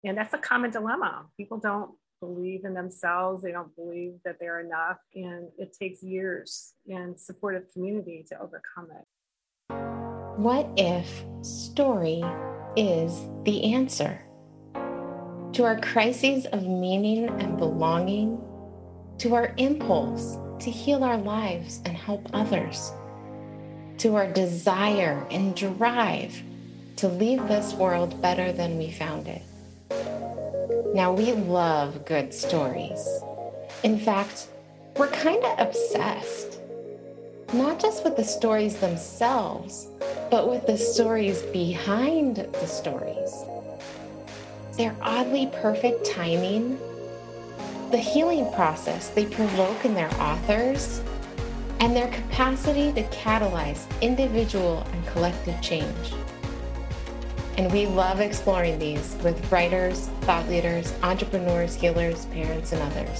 And that's a common dilemma. People don't believe in themselves. They don't believe that they're enough. And it takes years and supportive community to overcome it. What if story is the answer to our crises of meaning and belonging, to our impulse to heal our lives and help others, to our desire and drive to leave this world better than we found it? Now, we love good stories. In fact, we're kind of obsessed, not just with the stories themselves, but with the stories behind the stories. Their oddly perfect timing, the healing process they provoke in their authors, and their capacity to catalyze individual and collective change. And we love exploring these with writers, thought leaders, entrepreneurs, healers, parents, and others.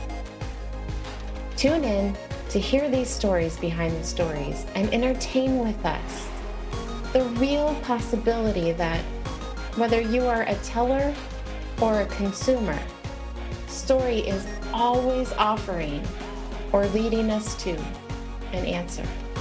Tune in to hear these stories behind the stories and entertain with us the real possibility that whether you are a teller or a consumer, story is always offering or leading us to an answer.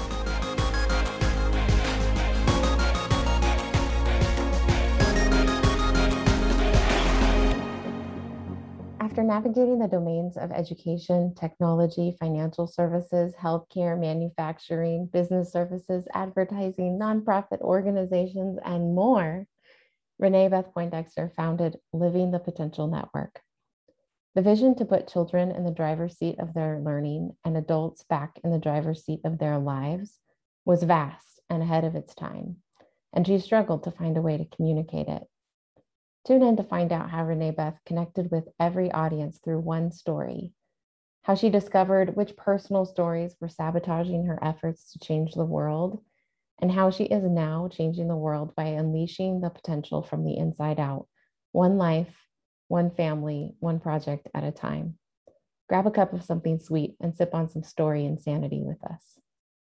After navigating the domains of education, technology, financial services, healthcare, manufacturing, business services, advertising, nonprofit organizations, and more, Renee Beth Poindexter founded Living the Potential Network. The vision to put children in the driver's seat of their learning and adults back in the driver's seat of their lives was vast and ahead of its time, and she struggled to find a way to communicate it. Tune in to find out how Renee Beth connected with every audience through one story, how she discovered which personal stories were sabotaging her efforts to change the world, and how she is now changing the world by unleashing the potential from the inside out, one life, one family, one project at a time. Grab a cup of something sweet and sip on some story insanity with us.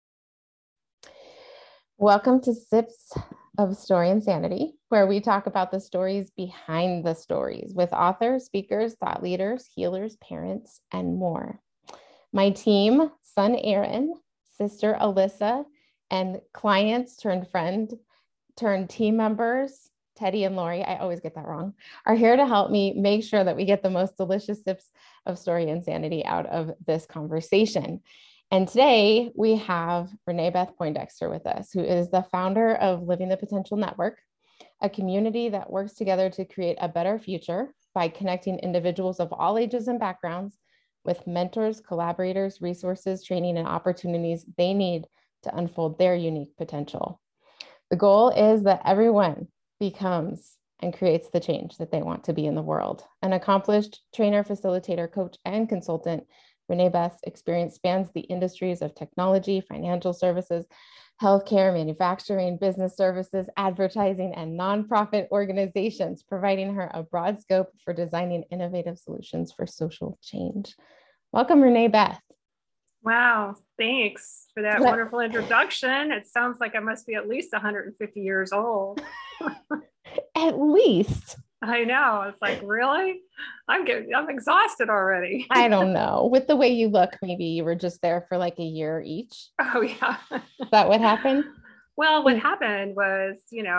Welcome to Sips of Story Insanity, where we talk about the stories behind the stories with authors, speakers, thought leaders, healers, parents, and more. My team, son Aaron, sister Alyssa, and clients turned friend turned team members, Teddy and Lori, I always get that wrong, are here to help me make sure that we get the most delicious sips of story insanity out of this conversation. And today we have Renee Beth Poindexter with us, who is the founder of Living the Potential Network, a community that works together to create a better future by connecting individuals of all ages and backgrounds with mentors, collaborators, resources, training, and opportunities they need to unfold their unique potential. The goal is that everyone becomes and creates the change that they want to be in the world. An accomplished trainer, facilitator, coach, and consultant, Renee Beth's experience spans the industries of technology, financial services, healthcare, manufacturing, business services, advertising, and nonprofit organizations, providing her a broad scope for designing innovative solutions for social change. Welcome, Renee Beth. Wow, thanks for that wonderful introduction. It sounds like I must be at least 150 years old. At least. I know. It's like, really? I'm exhausted already. I don't know. With the way you look, maybe you were just there for like a year each. Oh, yeah. Is that what happened? Well, what happened was,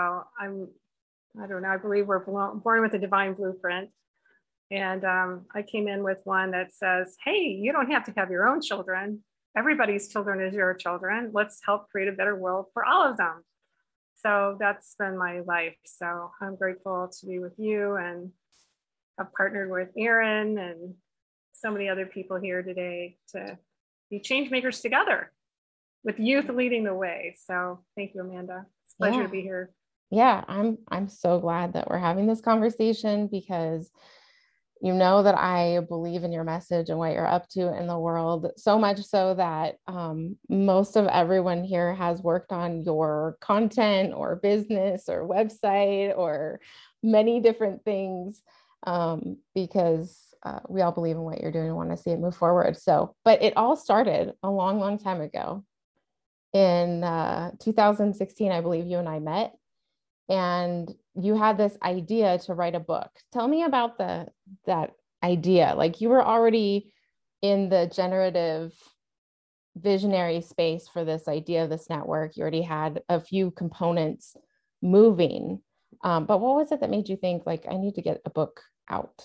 I don't know, I believe we're born with a divine blueprint. And I came in with one that says, hey, you don't have to have your own children. Everybody's children is your children. Let's help create a better world for all of them. So that's been my life. So I'm grateful to be with you, and I've partnered with Aaron and so many other people here today to be change makers together with youth leading the way. So thank you, Amanda. It's a pleasure to be here. Yeah, I'm so glad that we're having this conversation, because you know that I believe in your message and what you're up to in the world, so much so that most of everyone here has worked on your content or business or website or many different things, because we all believe in what you're doing and want to see it move forward. So, but it all started a long, long time ago. In 2016, I believe you and I met. and you had this idea to write a book. Tell me about that idea. Like, you were already in the generative visionary space for this idea of this network. You already had a few components moving. But what was it that made you think, like, I need to get a book out?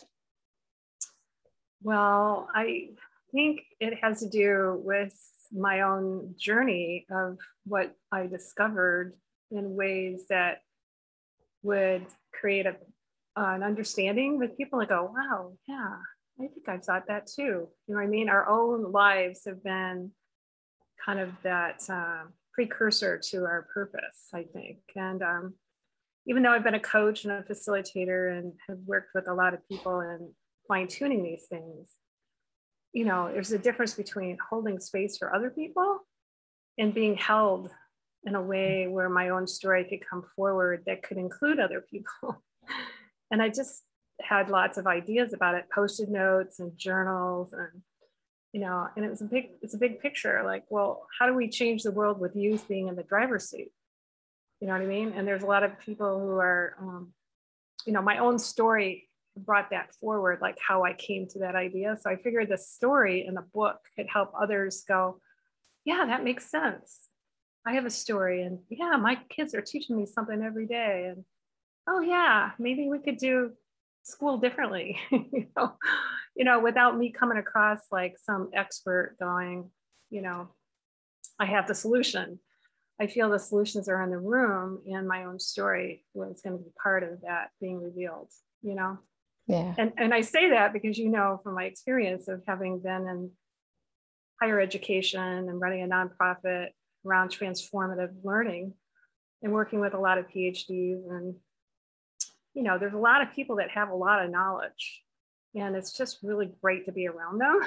Well, I think it has to do with my own journey of what I discovered in ways that would create an understanding with people and go, wow, yeah, I think I thought that too. You know what I mean? Our own lives have been kind of that precursor to our purpose, I think. And even though I've been a coach and a facilitator and have worked with a lot of people and fine tuning these things, you know, there's a difference between holding space for other people and being held in a way where my own story could come forward that could include other people. And I just had lots of ideas about it, post-it notes and journals, and you know, and it's a big picture. Like, well, how do we change the world with youth being in the driver's seat? You know what I mean? And there's a lot of people who are, you know, my own story brought that forward, like how I came to that idea. So I figured the story in the book could help others go, yeah, that makes sense. I have a story, and yeah, my kids are teaching me something every day. And oh yeah, maybe we could do school differently, you know, without me coming across like some expert going, you know, I have the solution. I feel the solutions are in the room, and my own story was going to be part of that being revealed, you know? Yeah. And I say that because, you know, from my experience of having been in higher education and running a nonprofit around transformative learning and working with a lot of PhDs, and, you know, there's a lot of people that have a lot of knowledge, and it's just really great to be around them.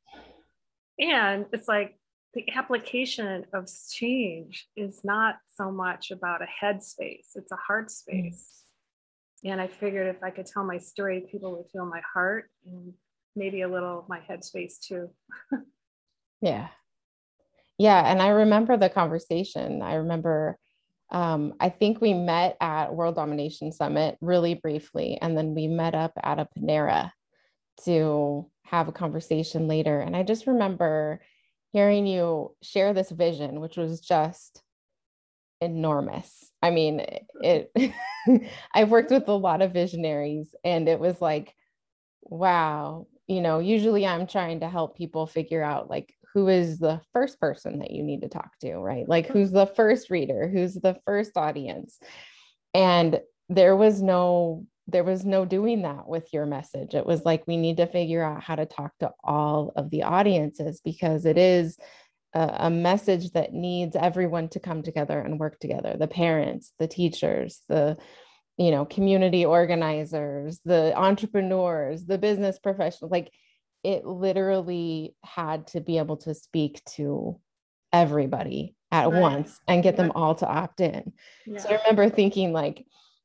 And it's like, the application of change is not so much about a head space, it's a heart space. And I figured if I could tell my story, people would feel my heart and maybe a little my head space too. Yeah. Yeah. And I remember the conversation. I remember, I think we met at World Domination Summit really briefly, and then we met up at a Panera to have a conversation later. And I just remember hearing you share this vision, which was just enormous. I mean, it I've worked with a lot of visionaries, and it was like, wow, you know, usually I'm trying to help people figure out, like, who is the first person that you need to talk to, right? Like, who's the first reader, who's the first audience. And there was no doing that with your message. It was like, we need to figure out how to talk to all of the audiences, because it is a message that needs everyone to come together and work together. The parents, the teachers, the, you know, community organizers, the entrepreneurs, the business professionals. Like, it literally had to be able to speak to everybody at once and get them all to opt in. Yeah. So I remember thinking, like,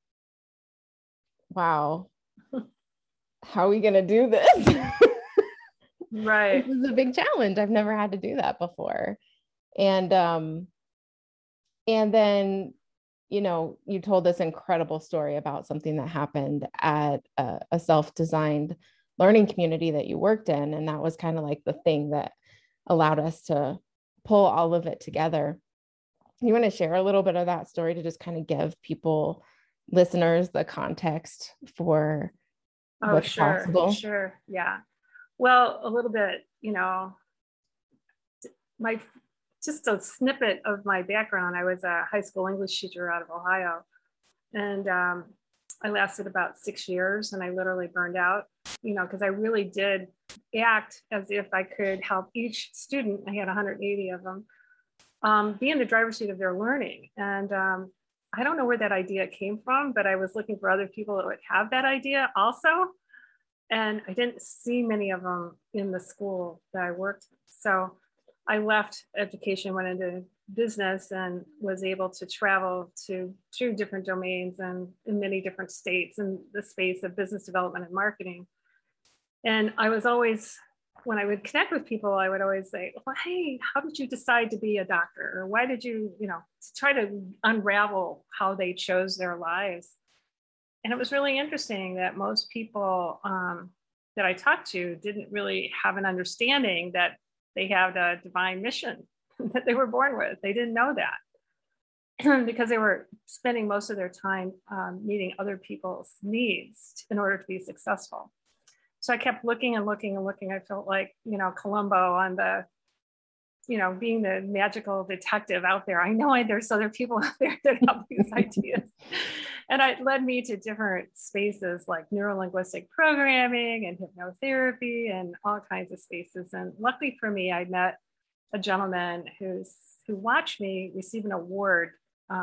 wow, how are we going to do this? Right. This is a big challenge. I've never had to do that before. And then, you know, you told this incredible story about something that happened at a self-designed learning community that you worked in. And that was kind of like the thing that allowed us to pull all of it together. You want to share a little bit of that story to just kind of give people, listeners, the context for what's possible? Sure. Yeah. Well, a little bit, you know, just a snippet of my background. I was a high school English teacher out of Ohio, and I lasted about 6 years, and I literally burned out, you know, because I really did act as if I could help each student. I had 180 of them, be in the driver's seat of their learning. And I don't know where that idea came from, but I was looking for other people that would have that idea also. And I didn't see many of them in the school that I worked. So I left education, went into business, and was able to travel to 2 different domains and in many different states in the space of business development and marketing. And I was always when I would connect with people, I would always say, well, hey, how did you decide to be a doctor? Or why did you, try to unravel how they chose their lives. And it was really interesting that most people that I talked to didn't really have an understanding that they had a divine mission that they were born with. They didn't know that because they were spending most of their time meeting other people's needs in order to be successful. So I kept looking and looking and looking. I felt like, Columbo on the, being the magical detective out there. I know there's other people out there that have these ideas. And it led me to different spaces like neurolinguistic programming and hypnotherapy and all kinds of spaces. And luckily for me, I met a gentleman who watched me receive an award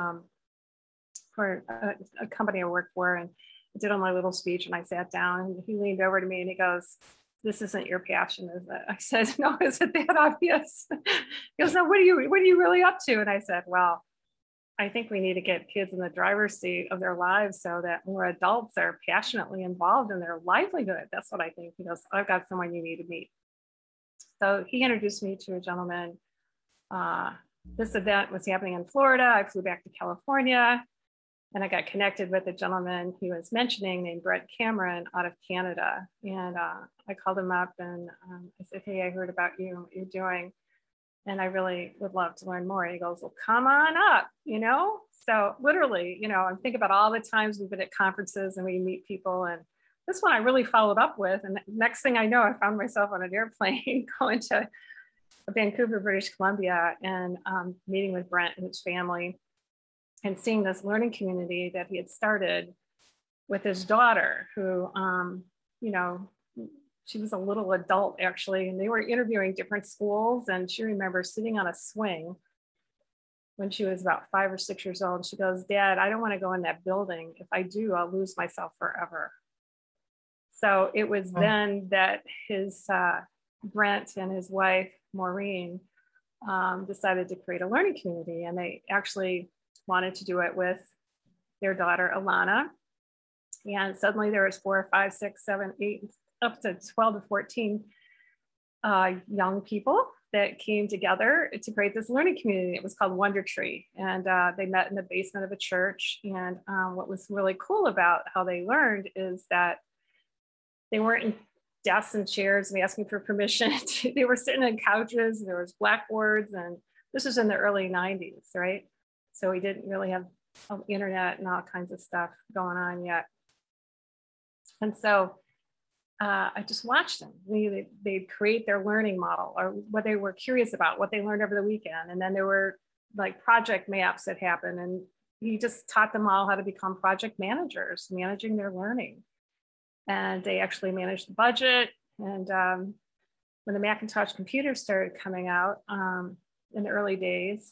for a company I work for. And I did on my little speech and I sat down and he leaned over to me and he goes, "This isn't your passion, is it?" I said, "No, is it that obvious?" He goes, "No, what are you really up to?" And I said, "Well, I think we need to get kids in the driver's seat of their lives so that more adults are passionately involved in their livelihood. That's what I think." He goes, "I've got someone you need to meet." So he introduced me to a gentleman. This event was happening in Florida. I flew back to California and I got connected with a gentleman he was mentioning named Brett Cameron out of Canada. And I called him up and I said, "Hey, I heard about you and what you're doing. And I really would love to learn more." And he goes, "Well, come on up, So literally, I'm thinking about all the times we've been at conferences and we meet people. And this one I really followed up with. And next thing I know, I found myself on an airplane going to Vancouver, British Columbia, and meeting with Brent and his family and seeing this learning community that he had started with his daughter who, she was a little adult actually, and they were interviewing different schools. And she remembers sitting on a swing when she was about 5 or 6 years old. She goes, "Dad, I don't want to go in that building. If I do, I'll lose myself forever." So it was then that his Brent and his wife, Maureen, decided to create a learning community. And they actually wanted to do it with their daughter, Alana. And suddenly there was 4, 5, 6, 7, 8, up to 12 to 14 young people that came together to create this learning community. It was called Wonder Tree. And they met in the basement of a church. And what was really cool about how they learned is that they weren't in desks and chairs and asking for permission. They were sitting on couches. There was blackboards. And this was in the early 90s, right? So we didn't really have internet and all kinds of stuff going on yet. And so I just watched them. They'd create their learning model or what they were curious about, what they learned over the weekend. And then there were like project maps that happened. And he just taught them all how to become project managers, managing their learning. And they actually managed the budget. And when the Macintosh computers started coming out in the early days,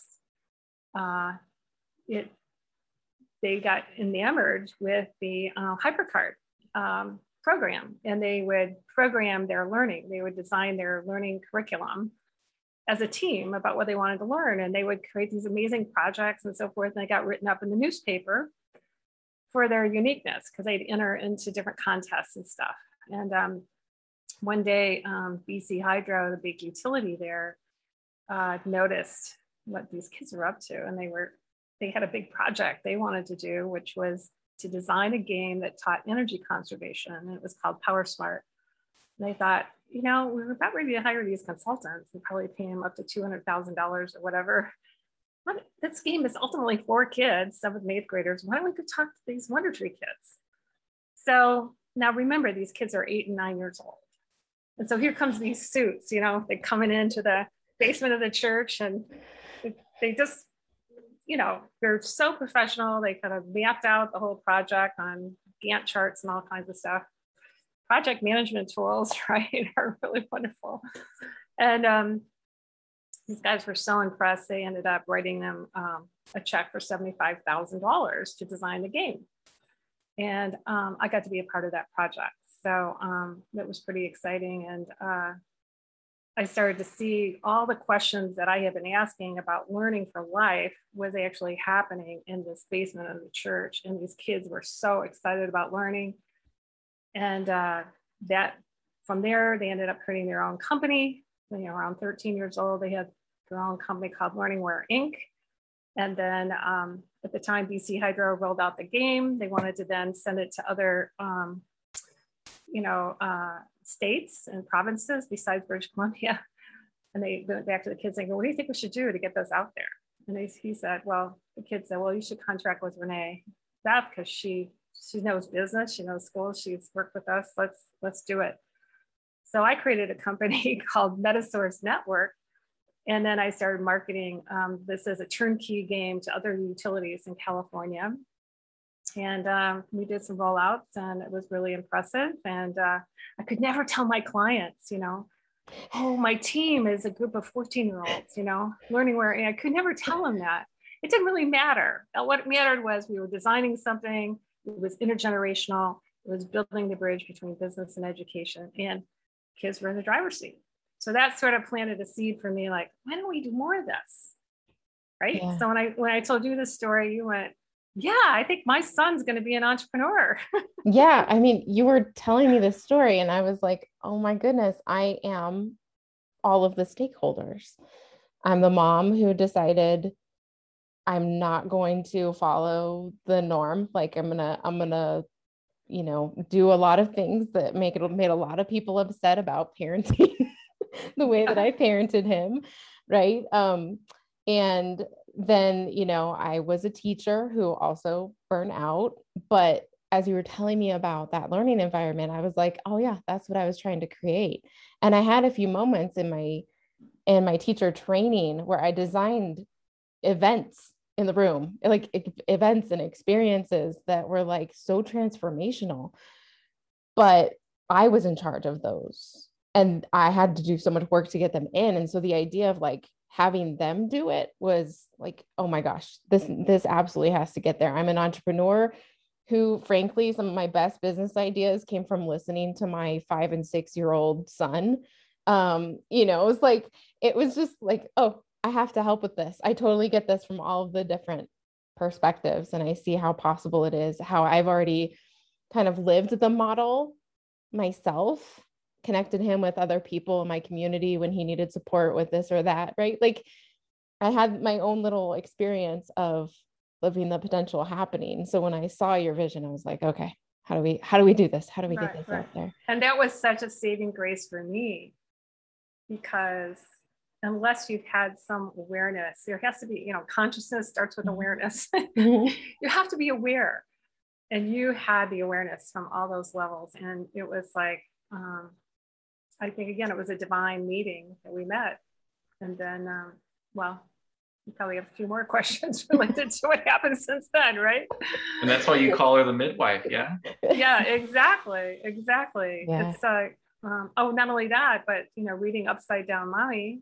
they got enamored with the HyperCard program, and they would program their learning. They would design their learning curriculum as a team about what they wanted to learn, and they would create these amazing projects and so forth. And they got written up in the newspaper for their uniqueness because they'd enter into different contests and stuff. And one day, BC Hydro, the big utility there, noticed what these kids were up to, and they had a big project they wanted to do, which was to design a game that taught energy conservation. And it was called Power Smart. And they thought, we were about ready to hire these consultants and probably pay them up to $200,000 or whatever. But this game is ultimately for kids, 7th and 8th graders. Why don't we go talk to these Wonder Tree kids? So now remember, these kids are 8 and 9 years old. And so here comes these suits, they're coming into the basement of the church, and they just, they're so professional. They kind of mapped out the whole project on Gantt charts and all kinds of stuff. Project management tools, right, are really wonderful. And these guys were so impressed, they ended up writing them a check for $75,000 to design the game. And I got to be a part of that project. So it was pretty exciting. And I started to see all the questions that I had been asking about learning for life was actually happening in this basement of the church. And these kids were so excited about learning. And that from there, they ended up creating their own company. Around 13 years old, they had their own company called Learningware Inc. And then at the time, BC Hydro rolled out the game. They wanted to then send it to other, states and provinces besides British Columbia. And they went back to the kids and go, what do you think we should do to get this out there? And he said, well, the kids said, well, you should contract with Renee Beth because she knows business, she knows school, she's worked with us. Let's do it. So I created a company called Metasource Network. And then I started marketing this as a turnkey game to other utilities in California. And we did some rollouts and it was really impressive. And I could never tell my clients, oh, my team is a group of 14-year-olds, learning where I could never tell them that. It didn't really matter. What mattered was we were designing something. It was intergenerational. It was building the bridge between business and education, and kids were in the driver's seat. So that sort of planted a seed for me, like, why don't we do more of this? Right. Yeah. So when I told you this story, you went, yeah, I think my son's going to be an entrepreneur. Yeah. I mean, you were telling me this story and I was like, oh my goodness, I am all of the stakeholders. I'm the mom who decided I'm not going to follow the norm. Like I'm gonna, do a lot of things that made a lot of people upset about parenting the way that I parented him. Right. And then, I was a teacher who also burned out, but as you were telling me about that learning environment, I was like, oh yeah, that's what I was trying to create. And I had a few moments in my teacher training where I designed events in the room, like events and experiences that were like so transformational, but I was in charge of those and I had to do so much work to get them in. And so the idea of like having them do it was like, oh my gosh, this absolutely has to get there. I'm an entrepreneur who, frankly, some of my best business ideas came from listening to my 5 and 6-year-old son. It was just like, oh, I have to help with this. I totally get this from all of the different perspectives. And I see how possible it is, how I've already kind of lived the model myself, connected him with other people in my community when he needed support with this or that, right? Like I had my own little experience of living the potential happening. So when I saw your vision, I was like, okay, how do we do this? How do we get this out there? And that was such a saving grace for me, because unless you've had some awareness, there has to be, consciousness starts with awareness. You have to be aware. And you had the awareness from all those levels. And it was like, I think, again, it was a divine meeting that we met. And then, you probably have a few more questions related to what happened since then, right? And that's why you call her the midwife, yeah? Yeah, exactly. Yeah. It's not only that, but, reading Upside Down Mommy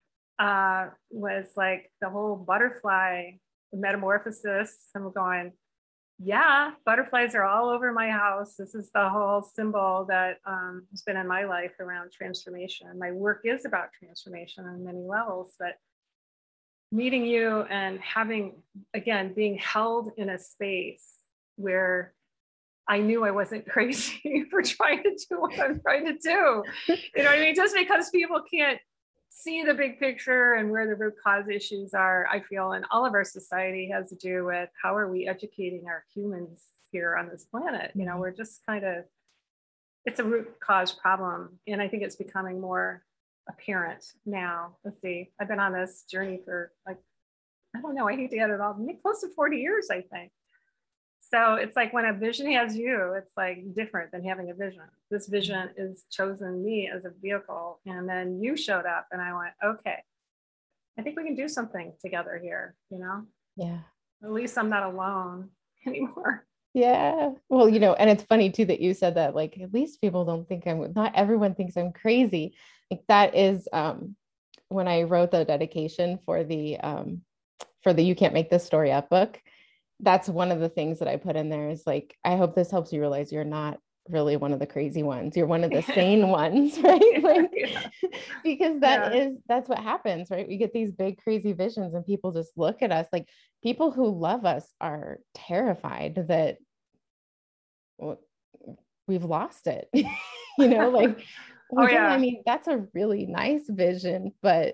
was like the whole butterfly metamorphosis. I'm going, yeah, butterflies are all over my house. This is the whole symbol that has been in my life around transformation. My work is about transformation on many levels, but meeting you and being held in a space where I knew I wasn't crazy for trying to do what I'm trying to do. You know what I mean? Just because people can't see the big picture and where the root cause issues are, I feel, in all of our society has to do with how are we educating our humans here on this planet? We're just it's a root cause problem. And I think it's becoming more apparent now. Let's see, I've been on this journey for I hate to add it all, close to 40 years, I think. So it's like when a vision has you, it's like different than having a vision. This vision is chosen me as a vehicle. And then you showed up and I went, okay, I think we can do something together here, Yeah. At least I'm not alone anymore. Yeah. Well, and it's funny too that you said that, like, at least people don't think not everyone thinks I'm crazy. Like that is when I wrote the dedication for the You Can't Make This Story Up book. That's one of the things that I put in there is like, I hope this helps you realize you're not really one of the crazy ones. You're one of the sane ones, right? Like, because that's what happens, right? We get these big, crazy visions and people just look at us like people who love us are terrified that we've lost it. you know, like, Oh, which yeah. I mean, that's a really nice vision, but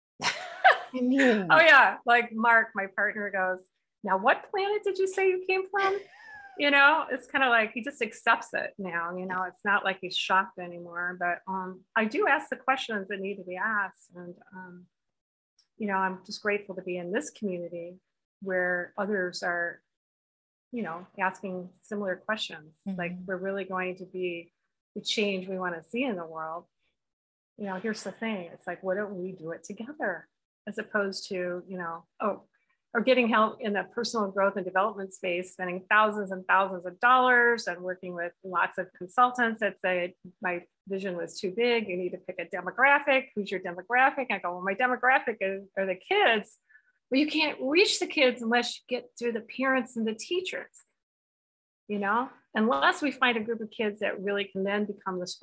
I mean, Oh, yeah. Like Mark, my partner, goes, now, what planet did you say you came from? You know, it's kind of like he just accepts it now. You know, it's not like he's shocked anymore. But I do ask the questions that need to be asked. And, you know, I'm just grateful to be in this community where others are, you know, asking similar questions. Like, we're really going to be the change we want to see in the world. You know, here's the thing. It's like, why don't we do it together? As opposed to, you know, or getting help in the personal growth and development space, spending thousands and thousands of dollars and working with lots of consultants that say my vision was too big. You need to pick a demographic. Who's your demographic? I go, well, my demographic are the kids. But you can't reach the kids unless you get through the parents and the teachers, you know, unless we find a group of kids that really can then become the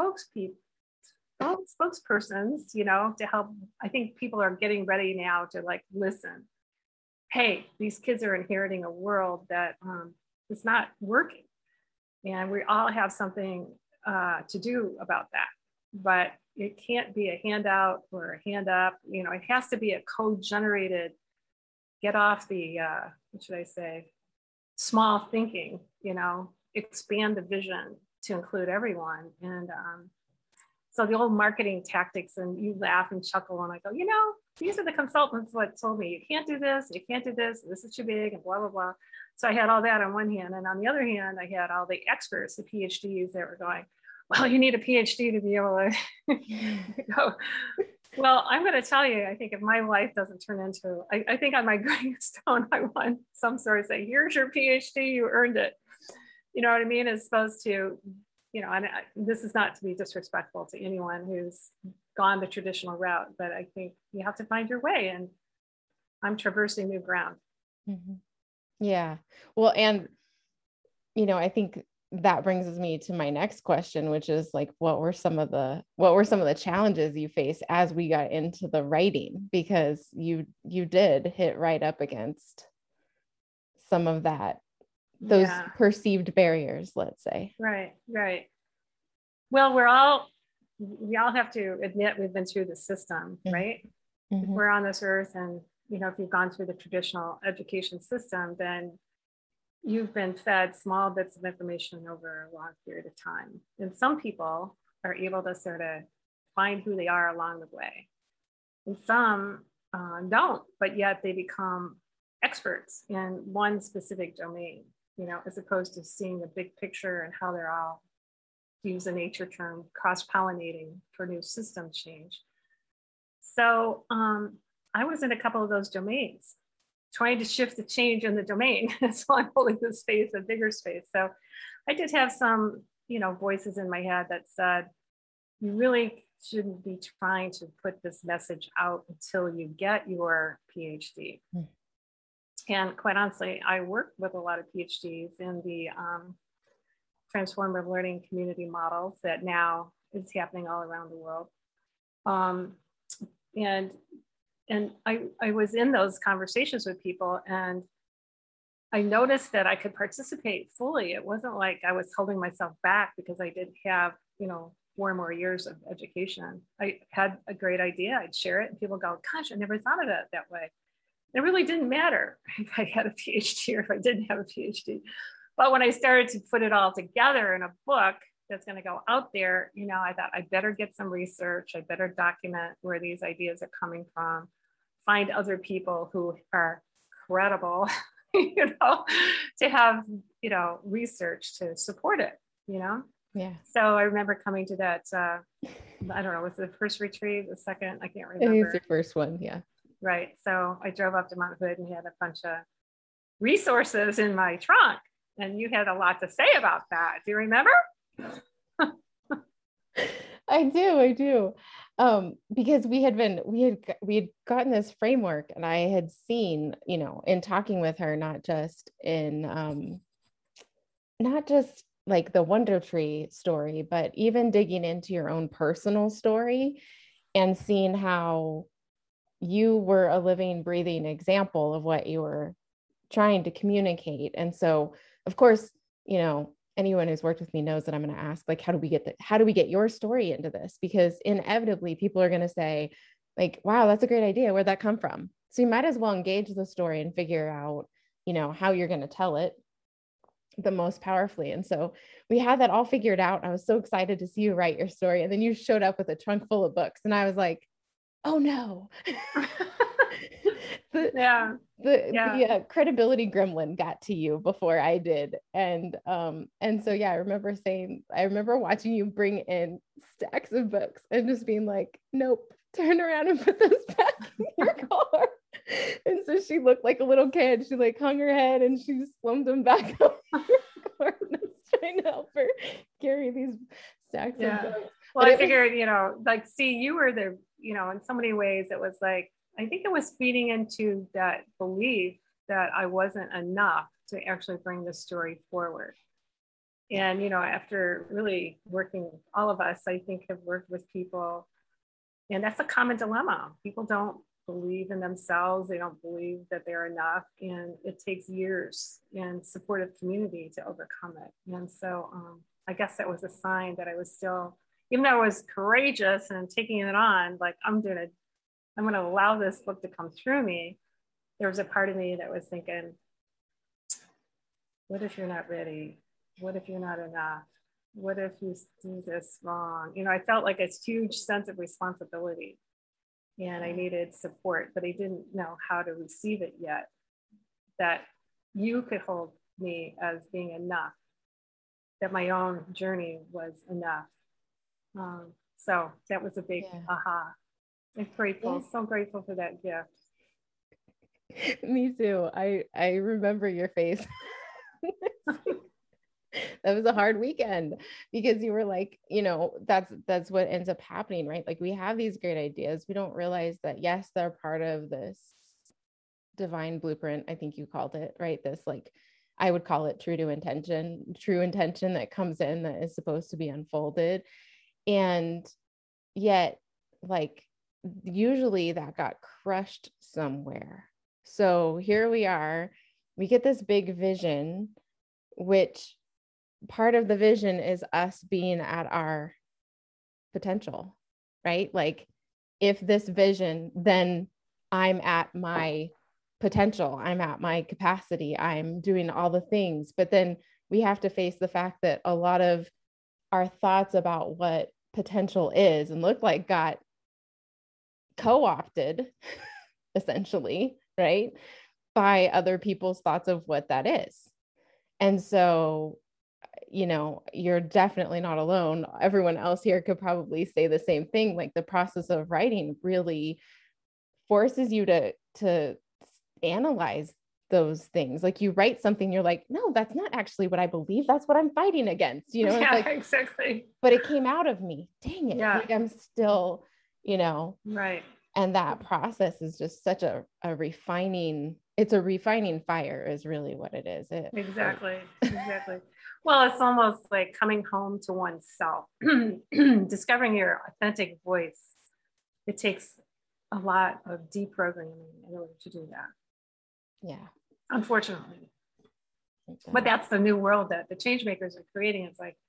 spokespersons, you know, to help. I think people are getting ready now to like listen. Hey, these kids are inheriting a world that is not working, and we all have something to do about that. But it can't be a handout or a hand up. You know, it has to be a code-generated. Get off the what should I say? Small thinking. You know, expand the vision to include everyone. And so the old marketing tactics, and you laugh and chuckle, and I go, you know, these are the consultants what told me you can't do this, you can't do this, this is too big, and blah, blah, blah. So I had all that on one hand. And on the other hand, I had all the experts, the PhDs that were going, well, you need a PhD to be able to go. Well, I'm going to tell you, I think if my life doesn't turn into, I think on my gravestone, I want some sort of say, here's your PhD, you earned it. You know what I mean? As opposed to, you know, and this is not to be disrespectful to anyone who's gone the traditional route, but I think you have to find your way, and I'm traversing new ground. Mm-hmm. Yeah. Well, and, you know, I think that brings me to my next question, which is like, what were some of the challenges you faced as we got into the writing? Because you did hit right up against some of those perceived barriers, let's say. Right. Well, we all have to admit we've been through the system, right? Mm-hmm. If we're on this earth, and, you know, if you've gone through the traditional education system, then you've been fed small bits of information over a long period of time. And some people are able to sort of find who they are along the way. And some don't, but yet they become experts in one specific domain, you know, as opposed to seeing the big picture and how they're all, to use a nature term, cross-pollinating for new system change. So I was in a couple of those domains, trying to shift the change in the domain. So I'm holding this space, a bigger space. So I did have some, you know, voices in my head that said, you really shouldn't be trying to put this message out until you get your PhD. Mm. And quite honestly, I worked with a lot of PhDs in the transformative learning community models that now is happening all around the world. And I was in those conversations with people, and I noticed that I could participate fully. It wasn't like I was holding myself back because I didn't have, you know, 4 more years of education. I had a great idea, I'd share it, and people go, gosh, I never thought of it that way. It really didn't matter if I had a PhD or if I didn't have a PhD. But when I started to put it all together in a book that's going to go out there, you know, I thought I better get some research. I better document where these ideas are coming from, find other people who are credible, you know, to have, you know, research to support it, you know? Yeah. So I remember coming to that, I don't know, was it the first retreat, the second? I can't remember. It was the first one, yeah. Right. So I drove up to Mount Hood and had a bunch of resources in my trunk. And you had a lot to say about that. Do you remember? I do. Because we had gotten this framework, and I had seen, you know, in talking with her, not just like the Wonder Tree story, but even digging into your own personal story and seeing how you were a living, breathing example of what you were trying to communicate. And so, of course, you know, anyone who's worked with me knows that I'm going to ask, like, how do we get your story into this? Because inevitably people are going to say like, wow, that's a great idea. Where'd that come from? So you might as well engage the story and figure out, how you're going to tell it the most powerfully. And so we had that all figured out. I was so excited to see you write your story. And then you showed up with a trunk full of books. And I was like, oh no. the credibility gremlin got to you before I did. And so, yeah, I remember watching you bring in stacks of books and just being like, nope, turn around and put those back in your car. And so she looked like a little kid. She like hung her head and she slumped them back up in her car. And I was trying to help her carry these stacks of books. Well, I figured, like, see, you were the, in so many ways, it was like, I think it was feeding into that belief that I wasn't enough to actually bring the story forward. And, after really working, all of us, I think, have worked with people, and that's a common dilemma. People don't believe in themselves. They don't believe that they're enough. And it takes years and supportive community to overcome it. And so I guess that was a sign that I was still, even though I was courageous and taking it on, like, I'm going to allow this book to come through me. There was a part of me that was thinking, what if you're not ready? What if you're not enough? What if you do this wrong? I felt like a huge sense of responsibility, and I needed support, but I didn't know how to receive it yet, that you could hold me as being enough, that my own journey was enough. So that was a big aha. I'm grateful, so grateful for that gift. Me too. I remember your face. That was a hard weekend because you were like, that's what ends up happening, right? Like, we have these great ideas. We don't realize that, yes, they're part of this divine blueprint. I think you called it, right? This, like, I would call it true intention that comes in, that is supposed to be unfolded. And yet, like, usually that got crushed somewhere. So here we are, we get this big vision, which part of the vision is us being at our potential, right? Like, if this vision, then I'm at my potential, I'm at my capacity, I'm doing all the things. But then we have to face the fact that a lot of our thoughts about what potential is and look like got co-opted essentially, right, by other people's thoughts of what that is. And so, you're definitely not alone. Everyone else here could probably say the same thing. Like, the process of writing really forces you to analyze those things. Like, you write something, you're like, no, that's not actually what I believe. That's what I'm fighting against, Yeah, it's like, exactly. But it came out of me. Dang it. Yeah. Like, I'm still, right. And that process is just such a refining, it's a refining fire is really what it is. Exactly. Well, it's almost like coming home to oneself, discovering your authentic voice. It takes a lot of deprogramming in order to do that. Yeah. Unfortunately. But that's the new world that the change makers are creating. It's like,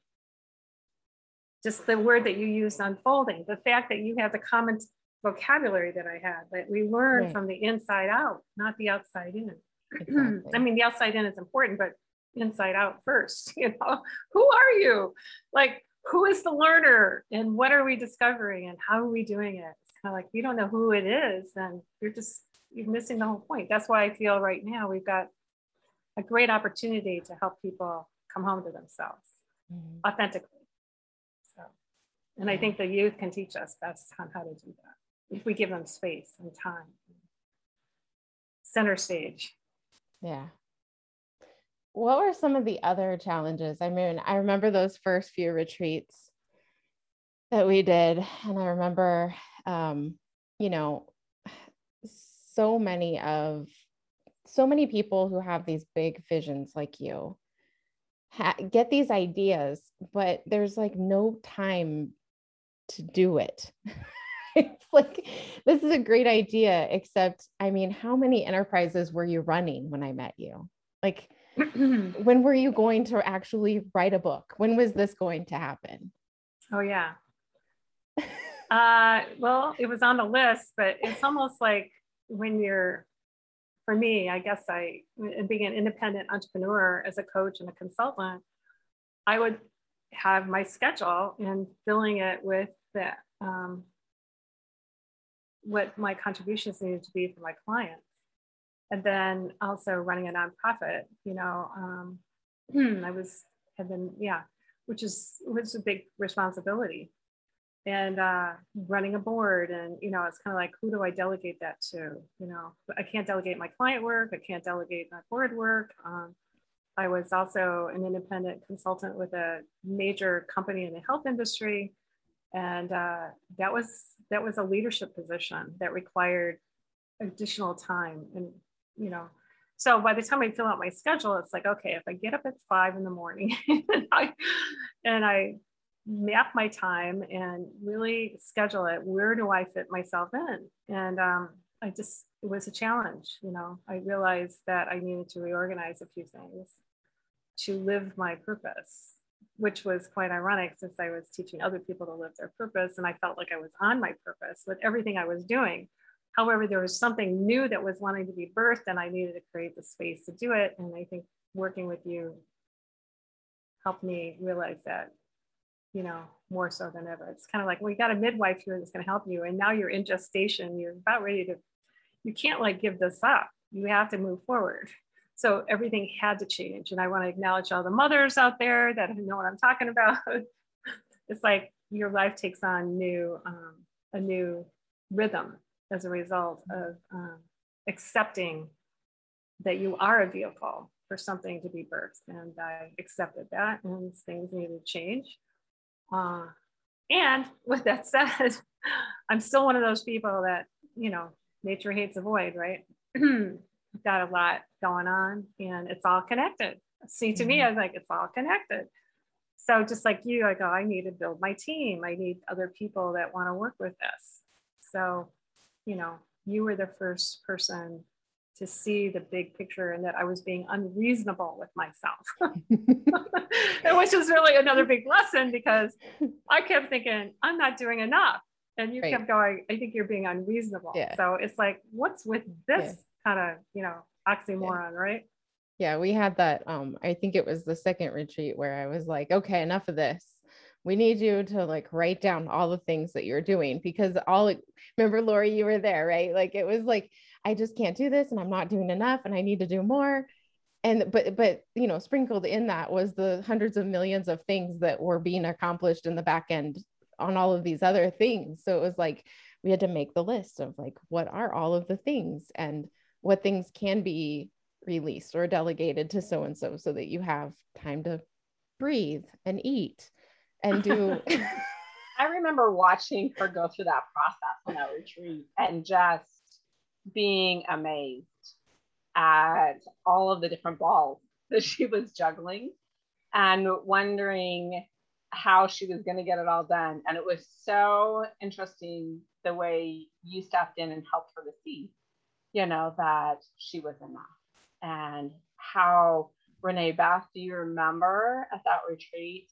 just the word that you used, unfolding, the fact that you have the common vocabulary that I had, that we learn from the inside out, not the outside in. Exactly. I mean, the outside in is important, but inside out first. Who are you? Like, who is the learner, and what are we discovering, and how are we doing it? It's kind of like, you don't know who it is, and you're missing the whole point. That's why I feel right now we've got a great opportunity to help people come home to themselves authentically. So, and I think the youth can teach us best on how to do that if we give them space and time. Center stage. Yeah. What were some of the other challenges? I mean, I remember those first few retreats that we did, and I remember, so many people who have these big visions like you get these ideas, but there's like no time to do it. It's like, this is a great idea, except, I mean, how many enterprises were you running when I met you? Like, When were you going to actually write a book? When was this going to happen? Oh yeah. Well, it was on the list, but it's almost like when you're, for me, I guess being an independent entrepreneur as a coach and a consultant, I would have my schedule and filling it with the, what my contributions needed to be for my clients. And then also running a nonprofit, which was a big responsibility. And running a board, and it's kind of like, who do I delegate that to? I can't delegate my client work, I can't delegate my board work. I was also an independent consultant with a major company in the health industry, and that was a leadership position that required additional time. And so by the time I fill out my schedule, it's like, okay, if I get up at 5 a.m. and I map my time and really schedule it, where do I fit myself in? And it was a challenge. I realized that I needed to reorganize a few things to live my purpose, which was quite ironic since I was teaching other people to live their purpose. And I felt like I was on my purpose with everything I was doing. However, there was something new that was wanting to be birthed, and I needed to create the space to do it. And I think working with you helped me realize that, more so than ever. It's kind of like, well, you got a midwife here that's going to help you. And now you're in gestation, you're about ready to, you can't give this up. You have to move forward. So everything had to change. And I want to acknowledge all the mothers out there that know what I'm talking about. It's like your life takes on a new rhythm as a result of accepting that you are a vehicle for something to be birthed. And I accepted that, and things needed to change. And with that said, I'm still one of those people that, nature hates a void, right? Got a lot going on, and it's all connected. See, to me, I was like, it's all connected. So just like you, I go, I need to build my team. I need other people that want to work with this. So, you were the first person to see the big picture, and that I was being unreasonable with myself, which was really another big lesson, because I kept thinking, I'm not doing enough. And you kept going, I think you're being unreasonable. Yeah. So it's like, what's with this kind of, oxymoron, right? Yeah, we had that. I think it was the second retreat where I was like, okay, enough of this. We need you to write down all the things that you're doing, because remember, Lori, you were there, right? It was like, I just can't do this, and I'm not doing enough, and I need to do more. And, but, sprinkled in that was the hundreds of millions of things that were being accomplished in the back end on all of these other things. So it was like, we had to make the list of what are all of the things, and what things can be released or delegated to so-and-so, so that you have time to breathe and eat and do. I remember watching her go through that process on that retreat, and just being amazed at all of the different balls that she was juggling, and wondering how she was going to get it all done. And it was so interesting the way you stepped in and helped her to see, that she was enough. And how, Renee Beth, do you remember at that retreat,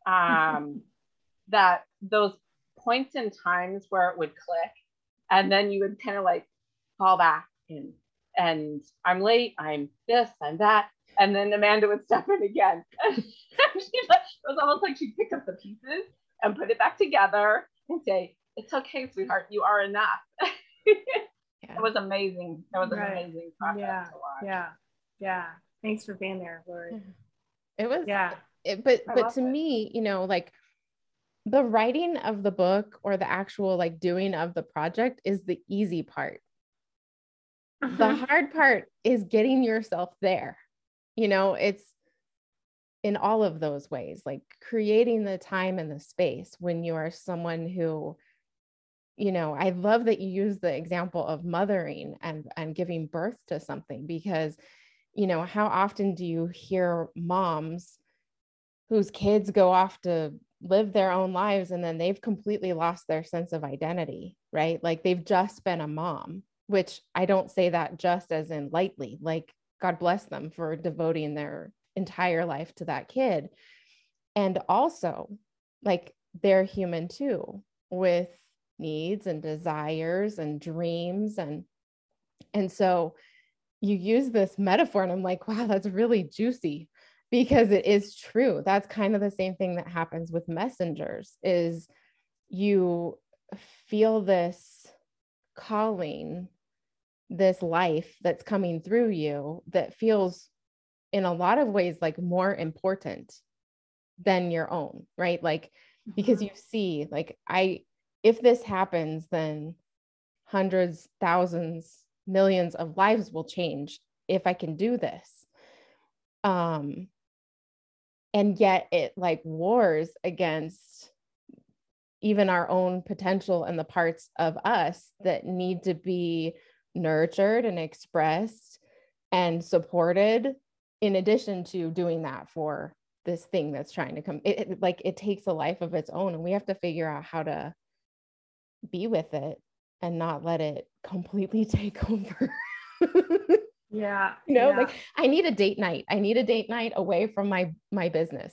that those points in times where it would click, and then you would kind of fall back in, and I'm late, I'm this, I'm that. And then Amanda would step in again. It was almost like she'd pick up the pieces and put it back together and say, it's okay, sweetheart, you are enough. It was amazing. It was an amazing process to watch. Yeah. Thanks for being there, Lori. It was, but to me, the writing of the book, or the actual doing of the project, is the easy part. The hard part is getting yourself there. It's in all of those ways, creating the time and the space when you are someone who, I love that you use the example of mothering and giving birth to something, because, how often do you hear moms whose kids go off to live their own lives, and then they've completely lost their sense of identity, right? They've just been a mom, which I don't say that just as in lightly, God bless them for devoting their entire life to that kid. And also, like, they're human too, with needs and desires and dreams. And so you use this metaphor, and I'm like, wow, that's really juicy, because it is true. That's kind of the same thing that happens with messengers, is you feel this calling, this life that's coming through you that feels in a lot of ways like more important than your own, right? Like, because you see, like, if this happens, then hundreds, thousands, millions of lives will change if I can do this. And yet it like wars against even our own potential and the parts of us that need to be nurtured and expressed and supported, in addition to doing that for this thing that's trying to come. It takes a life of its own, and we have to figure out how to be with it and not let it completely take over. Yeah. Like, I need a date night. I need a date night away from my business.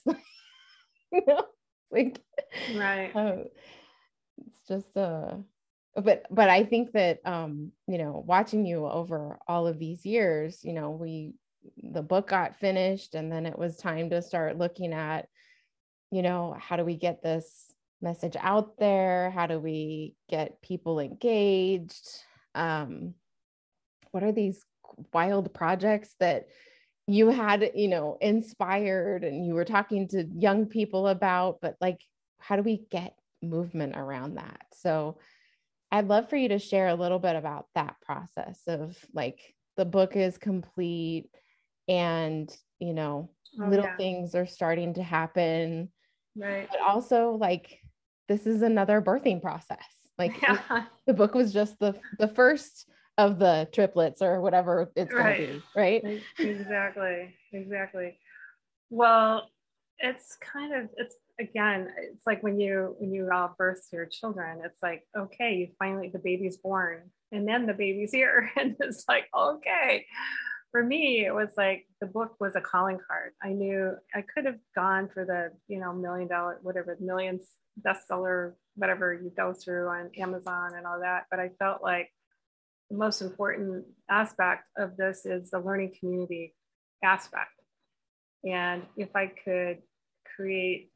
Like, Right. It's just but I think that watching you over all of these years, the book got finished, and then it was time to start looking at, how do we get this message out there? How do we get people engaged? What are these wild projects that you had, inspired and you were talking to young people about, but like, how do we get movement around that? So I'd love for you to share a little bit about that process of, like, the book is complete and, little things are starting to happen. Right. But also, like, this is another birthing process. Like, the book was just the first of the triplets or whatever it's going to be, right? Exactly. Well, it's again, it's like when you all birth your children, it's like, okay, the baby's born, and then the baby's here, and it's like, okay. For me, it was like the book was a calling card. I knew I could have gone for the $1 million, whatever, millions bestseller, whatever you go through on Amazon and all that, but I felt like the most important aspect of this is the learning community aspect. And if I could create,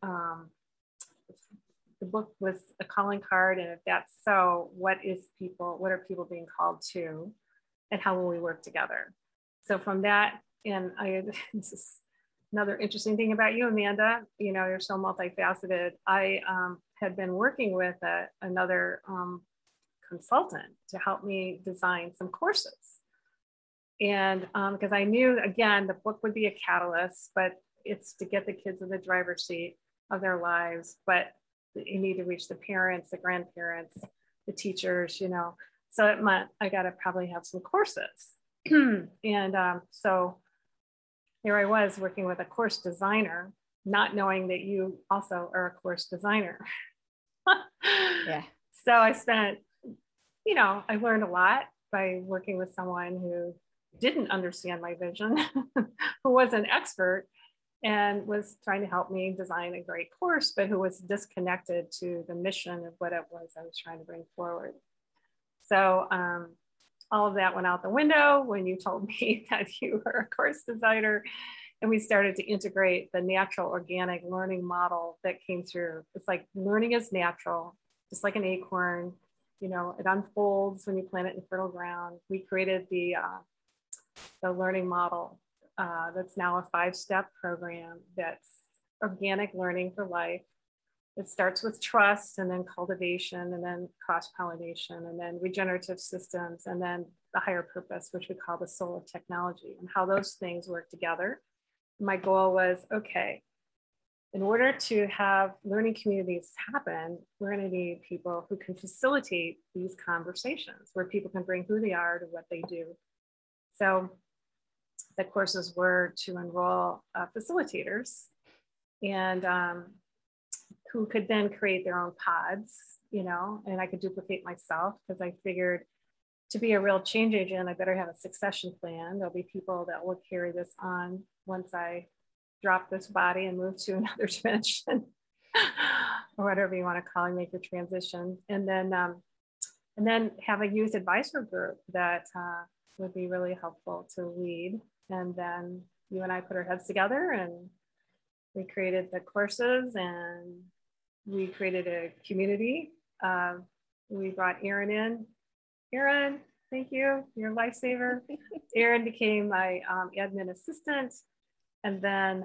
the book was a calling card, and if that's so, what are people being called to, and how will we work together? So from that, and this is another interesting thing about you, Amanda, you're so multifaceted. I had been working with another consultant to help me design some courses. And because I knew, again, the book would be a catalyst, but it's to get the kids in the driver's seat of their lives. But you need to reach the parents, the grandparents, the teachers, So it meant I got to probably have some courses. And so here I was working with a course designer, not knowing that you also are a course designer. Yeah. So I spent, I learned a lot by working with someone who didn't understand my vision, who was an expert and was trying to help me design a great course, but who was disconnected to the mission of what it was I was trying to bring forward. So all of that went out the window when you told me that you were a course designer, and we started to integrate the natural organic learning model that came through. It's like learning is natural, just like an acorn, it unfolds when you plant it in fertile ground. We created the learning model that's now a 5-step program that's organic learning for life. It starts with trust, and then cultivation, and then cross-pollination, and then regenerative systems, and then the higher purpose, which we call the soul of technology, and how those things work together. My goal was, okay, in order to have learning communities happen, we're going to need people who can facilitate these conversations, where people can bring who they are to what they do. So the courses were to enroll facilitators, and who could then create their own pods, and I could duplicate myself, because I figured to be a real change agent, I better have a succession plan. There'll be people that will carry this on once I drop this body and move to another dimension, or whatever you want to call it, make the transition. And then have a youth advisor group that would be really helpful to lead. And then you and I put our heads together and we created the courses and we created a community. We brought Erin in. Erin, thank you. You're a lifesaver. Erin became my admin assistant. And then,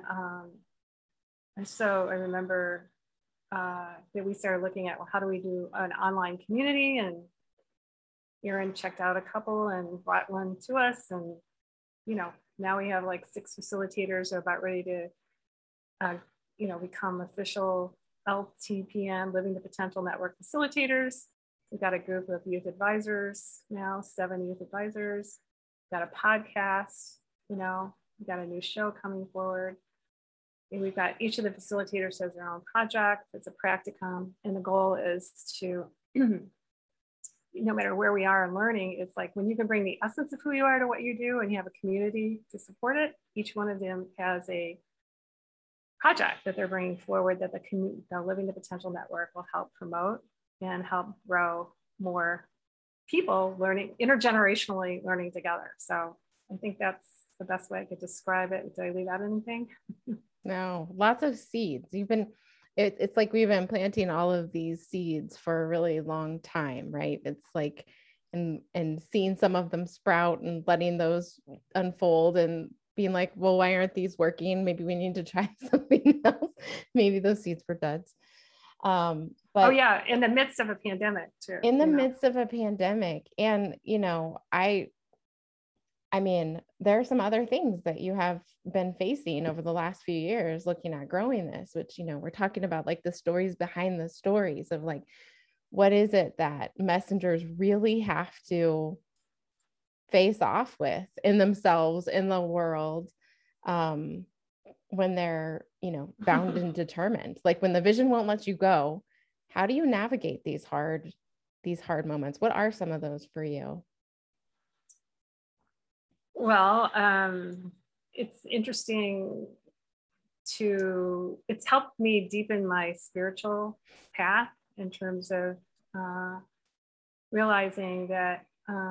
and so I remember that we started looking at, well, how do we do an online community? And Erin checked out a couple and brought one to us. And, you know, now we have like 6 facilitators who are about ready to, you know, become official LTPN, Living the Potential Network facilitators. We've got a group of youth advisors now, 7 youth advisors. We've got a podcast, you know, we've got a new show coming forward. And we've got each of the facilitators has their own project. It's a practicum. And the goal is to, no matter where we are in learning, it's like when you can bring the essence of who you are to what you do and you have a community to support it, each one of them has a project that they're bringing forward that the Living the Potential Network will help promote and help grow more people learning, intergenerationally learning together. So I think that's the best way I could describe it. Did I leave out anything? No, lots of seeds. It's like we've been planting all of these seeds for a really long time, right? It's like, and seeing some of them sprout and letting those unfold and being like, well, why aren't these working? Maybe we need to try something else. Maybe those seeds were duds. But oh yeah, in the midst of a pandemic too. In the midst of a pandemic. And, you know, I mean, there are some other things that you have been facing over the last few years looking at growing this, which, you know, we're talking about like the stories behind the stories of like, what is it that messengers really have to face off with in themselves, in the world, when they're, you know, bound and determined, like when the vision won't let you go. How do you navigate these hard moments? What are some of those for you? Well, it's interesting it's helped me deepen my spiritual path in terms of realizing that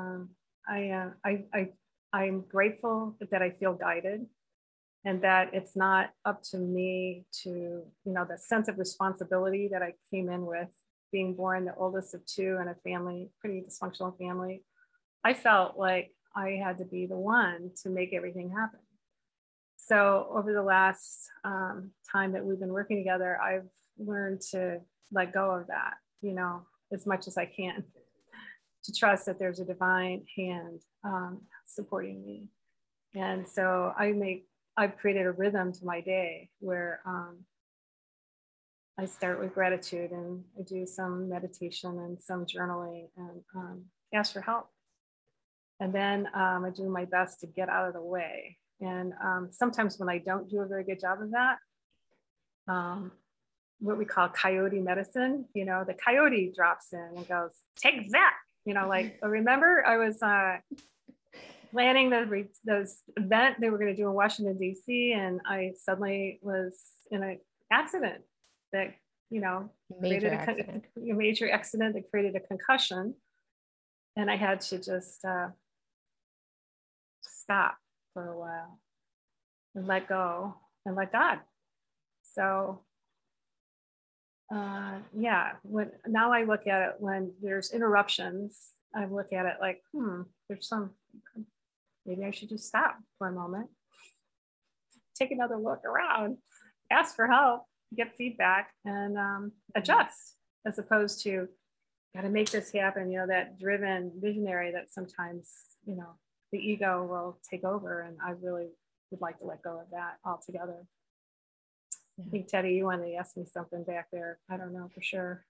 I'm grateful that I feel guided and that it's not up to me to, you know, the sense of responsibility that I came in with being born the oldest of 2 in a family, pretty dysfunctional family. I felt like I had to be the one to make everything happen. So over the last time that we've been working together, I've learned to let go of that, you know, as much as I can, to trust that there's a divine hand supporting me. And so I've created a rhythm to my day where I start with gratitude and I do some meditation and some journaling and ask for help. And then I do my best to get out of the way. And sometimes when I don't do a very good job of that, what we call coyote medicine, you know, the coyote drops in and goes, take that, you know, like, remember I was planning those event they were going to do in Washington, D.C. And I suddenly was in an accident that, you know, created a major accident that created a concussion. And I had to just stop for a while and let go and let God. So yeah, now I look at it when there's interruptions, I look at it like, maybe I should just stop for a moment, take another look around, ask for help, get feedback, and adjust, as opposed to got to make this happen, you know, that driven visionary that sometimes, you know, the ego will take over. And I really would like to let go of that altogether. Yeah. I think, Teddy, you wanted to ask me something back there. I don't know for sure.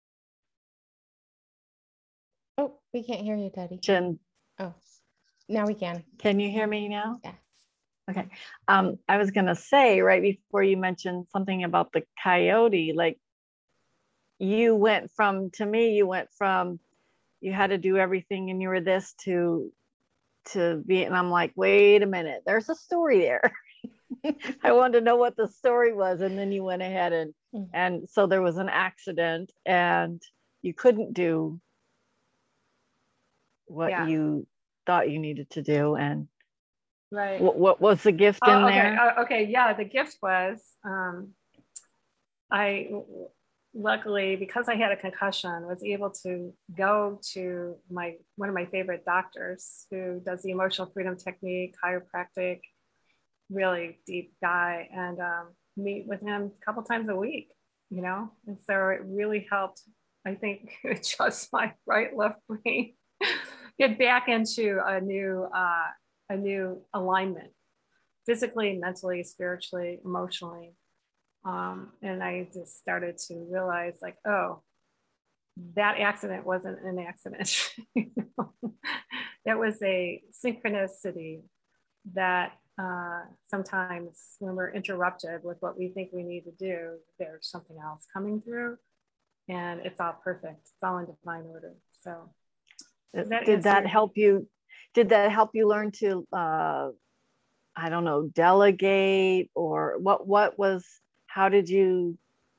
Oh, we can't hear you, Teddy. Jen. Oh, now we can. Can you hear me now? Yeah. Okay. I was going to say right before you mentioned something about the coyote, like you went from you had to do everything and you were this to be, and I'm like, wait a minute, there's a story there. I wanted to know what the story was. And then you went ahead and so there was an accident and you couldn't do what you thought you needed to do. And right. What was the gift in there? Okay. Yeah. The gift was, I luckily, because I had a concussion, was able to go to one of my favorite doctors who does the emotional freedom technique, chiropractic, really deep guy, and meet with him a couple times a week, and so it really helped, I think, adjust my left brain, get back into a new alignment, physically, mentally, spiritually, emotionally. And I just started to realize, like, oh, that accident wasn't an accident. That was a synchronicity that sometimes when we're interrupted with what we think we need to do, there's something else coming through, and it's all perfect. It's all in divine order. So did that help you learn to I don't know, delegate, or what was, how did you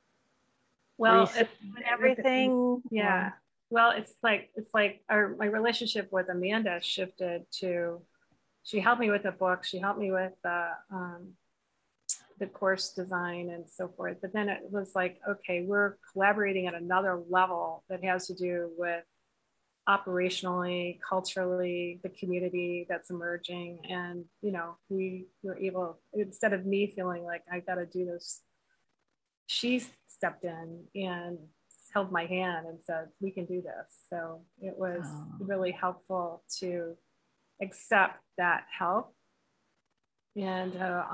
everything? Yeah. Well, it's like my relationship with Amanda shifted to, she helped me with the book, she helped me with the course design and so forth. But then it was like, okay, we're collaborating at another level that has to do with operationally, culturally, the community that's emerging. And, we were able, instead of me feeling like I got to do this, she stepped in and held my hand and said, we can do this. So it was really helpful to accept that help, and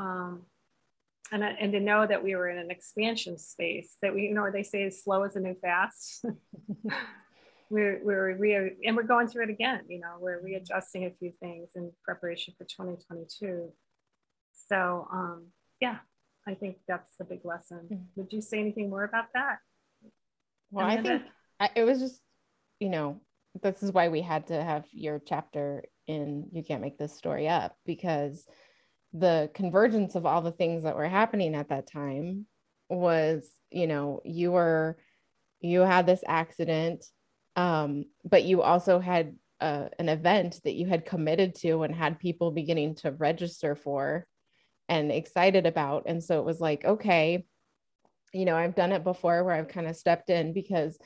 to know that we were in an expansion space, that we, they say slow is the new fast. we're going through it again. We're readjusting a few things in preparation for 2022. So yeah, I think that's the big lesson. Would you say anything more about that? Well, Amanda? I think it was just, this is why we had to have your chapter in You Can't Make This Story Up, because the convergence of all the things that were happening at that time was, you had this accident, but you also had an event that you had committed to and had people beginning to register for and excited about. And so it was like, okay, I've done it before where I've kind of stepped in because,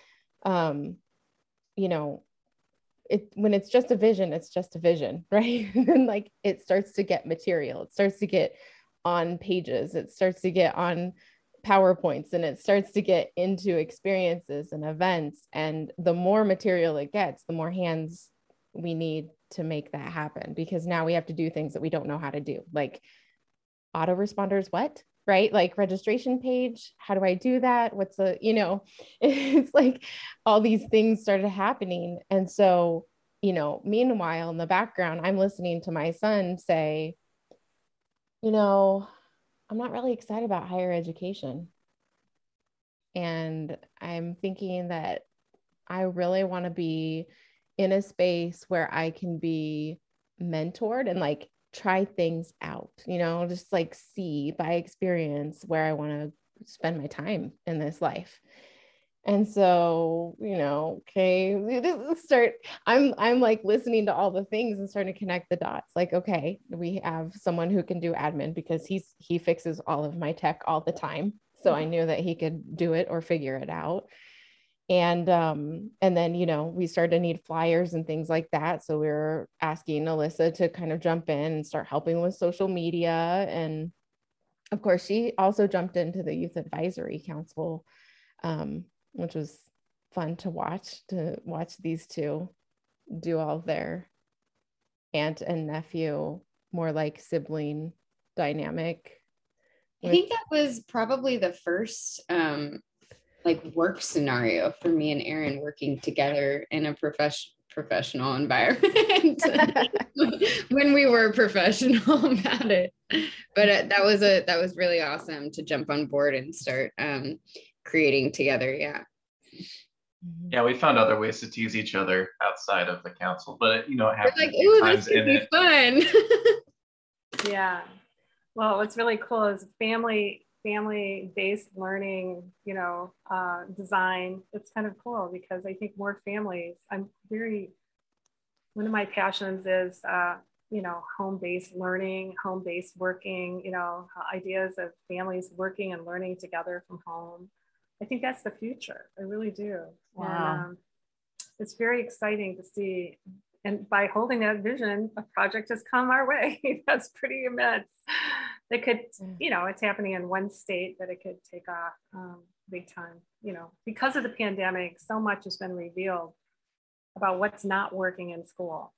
when it's just a vision, it's just a vision, right? And like, it starts to get material, it starts to get on pages, it starts to get on PowerPoints, and it starts to get into experiences and events. And the more material it gets, the more hands we need to make that happen, because now we have to do things that we don't know how to do, like autoresponders, what? Right? Like registration page, how do I do that? What's it's like all these things started happening. And so, meanwhile, in the background, I'm listening to my son say, I'm not really excited about higher education. And I'm thinking that I really want to be in a space where I can be mentored and like try things out, just like see by experience where I want to spend my time in this life. And so, okay, I'm like listening to all the things and starting to connect the dots. Like, okay, we have someone who can do admin because he fixes all of my tech all the time. So I knew that he could do it or figure it out. And then, we started to need flyers and things like that. So we were asking Alyssa to kind of jump in and start helping with social media. And of course, she also jumped into the Youth Advisory Council, which was fun to watch these two do all their aunt and nephew, more like sibling dynamic. I think that was probably the first work scenario for me and Erin working together in a professional environment when we were professional about it. But that was really awesome to jump on board and start creating together. Yeah. Yeah, we found other ways to tease each other outside of the council, it We're happened like, a few ooh, times this could in be it. fun. Yeah. Well, what's really cool is family-based learning, design. It's kind of cool because I think more families, one of my passions is, home-based learning, home-based working, ideas of families working and learning together from home. I think that's the future. I really do. Wow. And it's very exciting to see. And by holding that vision, a project has come our way. That's pretty immense. It could, it's happening in one state, but it could take off big time. Because of the pandemic, so much has been revealed about what's not working in school.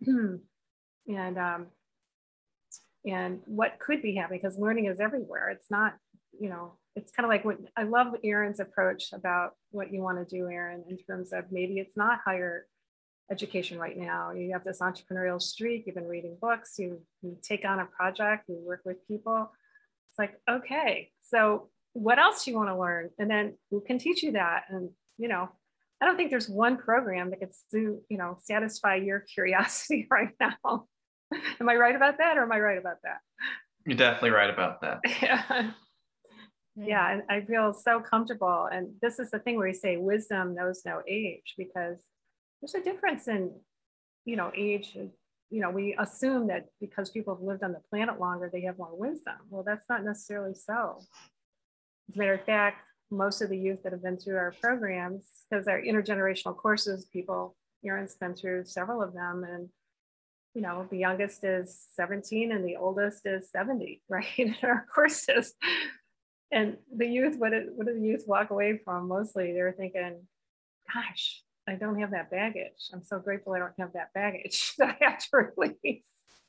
and what could be happening, because learning is everywhere. It's not, it's kind of like what I love Erin's approach about what you want to do, Erin, in terms of maybe it's not higher education right now. You have this entrepreneurial streak, you've been reading books, you take on a project, you work with people. It's like, okay, so what else do you want to learn? And then who can teach you that? And, I don't think there's one program that could satisfy your curiosity right now. Am I right about that, or am I right about that? You're definitely right about that. Yeah, and I feel so comfortable. And this is the thing where you say wisdom knows no age, because there's a difference in, age. We assume that because people have lived on the planet longer, they have more wisdom. Well, that's not necessarily so. As a matter of fact, most of the youth that have been through our programs, because our intergenerational courses, Erin's been through several of them, and the youngest is 17 and the oldest is 70, right? In our courses. And the youth, what do the youth walk away from? Mostly they're thinking, gosh, I don't have that baggage. I'm so grateful I don't have that baggage that I have to release.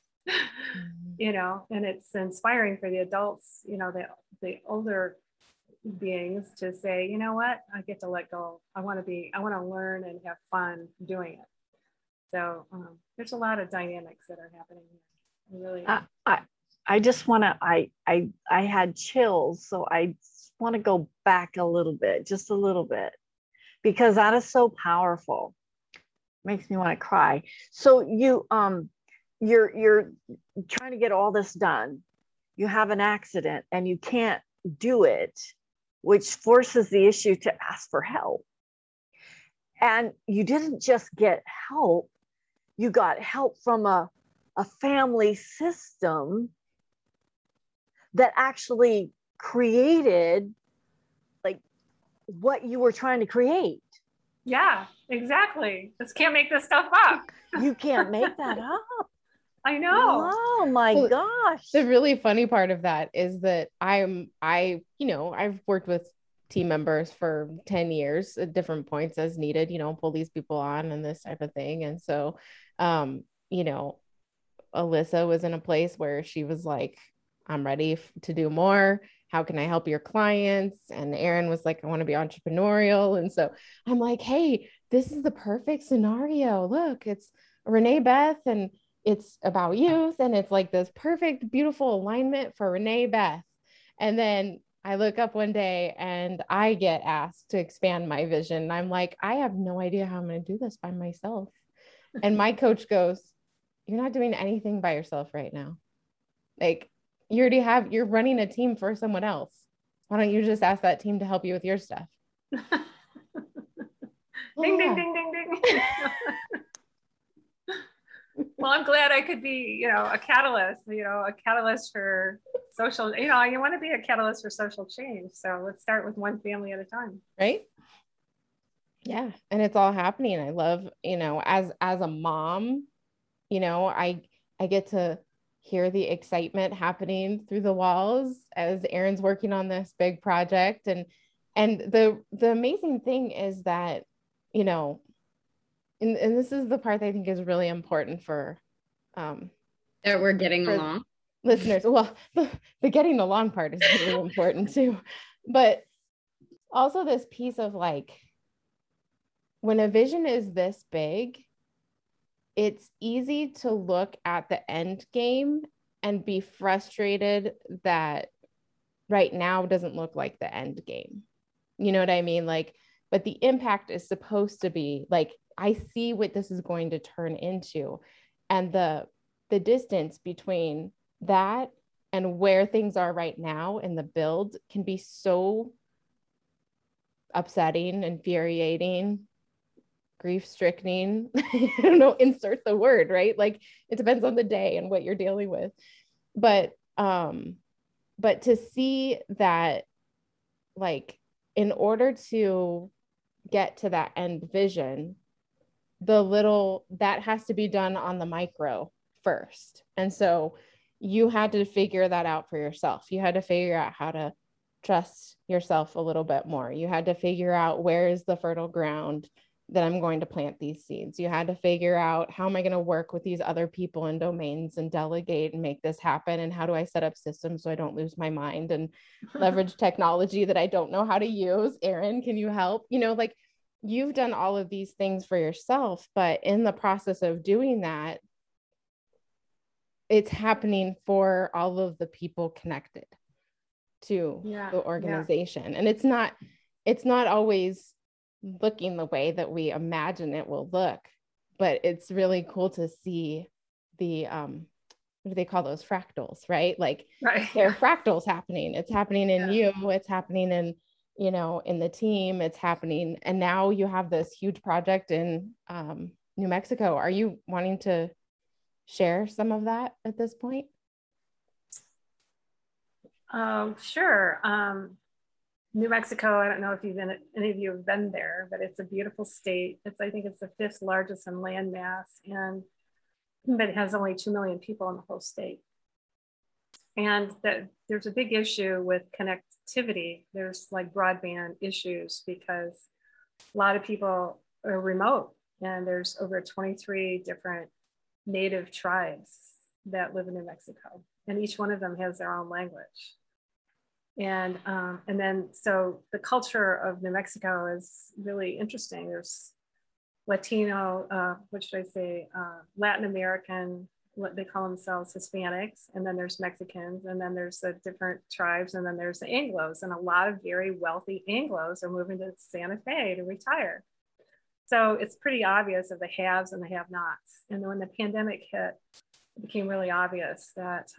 And it's inspiring for the adults, the older beings, to say, you know what, I get to let go. I want to learn and have fun doing it. So there's a lot of dynamics that are happening here. Really. I just want to, I had chills. So I want to go back a little bit, just a little bit, because that is so powerful. Makes me want to cry. So you're trying to get all this done. You have an accident and you can't do it, which forces the issue to ask for help. And you didn't just get help, you got help from a family system that actually created like what you were trying to create. Yeah, exactly. Just can't make this stuff up. You can't make that up. I know. Oh my gosh. The really funny part of that is that I've worked with team members for 10 years at different points as needed, pull these people on and this type of thing. And so, Alyssa was in a place where she was like, I'm ready to do more. How can I help your clients? And Erin was like, I want to be entrepreneurial. And so I'm like, hey, this is the perfect scenario. Look, it's Renee Beth and it's about youth. And it's like this perfect, beautiful alignment for Renee Beth. And then I look up one day and I get asked to expand my vision. I'm like, I have no idea how I'm going to do this by myself. And my coach goes, you're not doing anything by yourself right now. Like, you're running a team for someone else. Why don't you just ask that team to help you with your stuff? Ding, ding, ding, ding, ding. Well, I'm glad I could be, a catalyst for social, you want to be a catalyst for social change. So let's start with one family at a time. Right? Yeah. And it's all happening. I love, as a mom, I get to hear the excitement happening through the walls as Erin's working on this big project. And the amazing thing is that, and this is the part that I think is really important for that we're getting along. Listeners. Well, the getting along part is really important too. But also this piece of like, when a vision is this big, it's easy to look at the end game and be frustrated that right now doesn't look like the end game. You know what I mean? Like but the impact is supposed to be like, I see what this is going to turn into. And the distance between that and where things are right now in the build can be so upsetting, infuriating, grief-stricken. I don't know, insert the word, right? Like it depends on the day and what you're dealing with. But to see that, like, in order to get to that end vision, that has to be done on the micro first. And so you had to figure that out for yourself. You had to figure out how to trust yourself a little bit more. You had to figure out where is the fertile ground that I'm going to plant these seeds. You had to figure out, how am I going to work with these other people and domains and delegate and make this happen? And how do I set up systems so I don't lose my mind and leverage technology that I don't know how to use? Erin, can you help? You know, like, you've done all of these things for yourself, but in the process of doing that, it's happening for all of the people connected to the organization. And it's not always looking the way that we imagine it will look, but it's really cool to see the what do they call those, fractals, right? Like, there are fractals happening. It's happening in you, it's happening in, you know, in the team, it's happening. And now you have this huge project in New Mexico. Are you wanting to share some of that at this point? Sure. New Mexico, I don't know if any of you have been there, but it's a beautiful state. I think it's the 5th largest in land mass, but it has only 2 million people in the whole state. And there's a big issue with connectivity. There's like broadband issues because a lot of people are remote, and there's over 23 different native tribes that live in New Mexico, and each one of them has their own language. And then, so the culture of New Mexico is really interesting. There's Latino, what should I say, Latin American, what they call themselves Hispanics, and then there's Mexicans, and then there's the different tribes, and then there's the Anglos, and a lot of very wealthy Anglos are moving to Santa Fe to retire. So it's pretty obvious of the haves and the have-nots. And then when the pandemic hit, it became really obvious that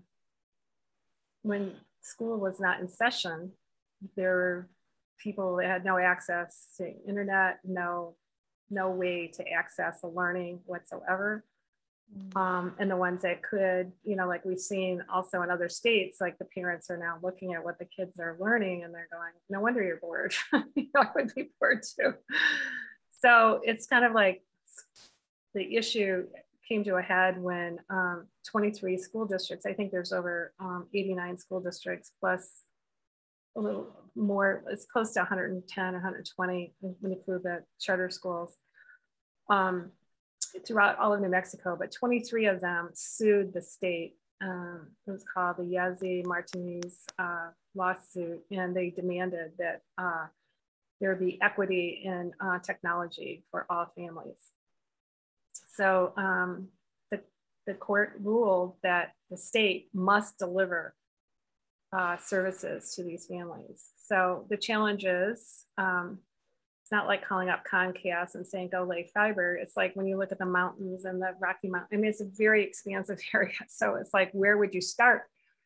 when school was not in session, there were people that had no access to internet, no way to access the learning whatsoever. And the ones that could, you know, like we've seen also in other states, like the parents are now looking at what the kids are learning and they're going, no wonder you're bored. You know, I would be bored too. So it's kind of like the issue came to a head when 23 school districts, I think there's over 89 school districts plus a little more, it's close to 110, 120 when you include the charter schools throughout all of New Mexico, but 23 of them sued the state. It was called the Yazzie Martinez lawsuit, and they demanded that there be equity in technology for all families. So the court ruled that the state must deliver services to these families. So the challenge is, it's not like calling up Comcast and saying, go lay fiber. It's like when you look at the mountains and the Rocky Mountain, I mean, it's a very expansive area. So it's like, where would you start?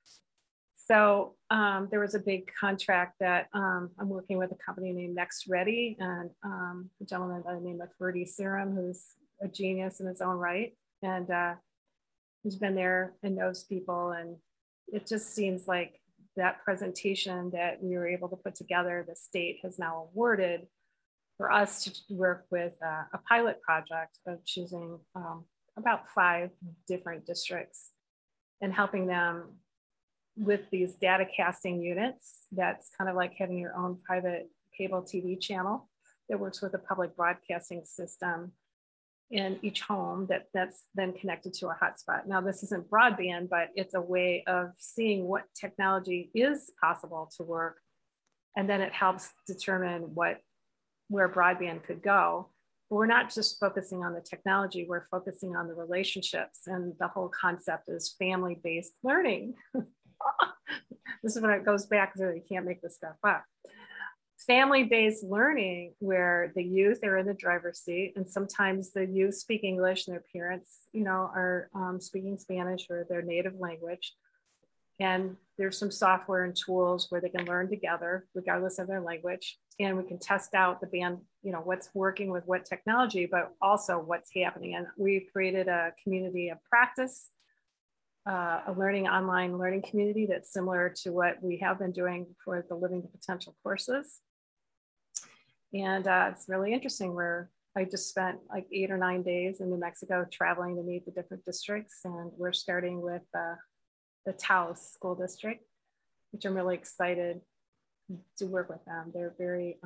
So there was a big contract that I'm working with a company named Next Ready, and a gentleman by the name of Ferdy Serum, who's a genius in his own right, and who's been there and knows people. And it just seems like that presentation that we were able to put together, the state has now awarded for us to work with a pilot project of choosing about 5 different districts and helping them with these data casting units. That's kind of like having your own private cable TV channel that works with a public broadcasting system in each home that's then connected to a hotspot. Now, this isn't broadband, but it's a way of seeing what technology is possible to work. And then it helps determine where broadband could go. But we're not just focusing on the technology, we're focusing on the relationships. And the whole concept is family-based learning. This is when it goes back to, you can't make this stuff up. family-based learning where the youth are in the driver's seat, and sometimes the youth speak English and their parents, are speaking Spanish or their native language. And there's some software and tools where they can learn together, regardless of their language. And we can test out the band, what's working with what technology, but also what's happening. And we've created a community of practice, a online learning community that's similar to what we have been doing for the Living the Potential courses. And it's really interesting where I just spent like 8 or 9 days in New Mexico traveling to meet the different districts. And we're starting with the Taos School District, which I'm really excited to work with them. They're very,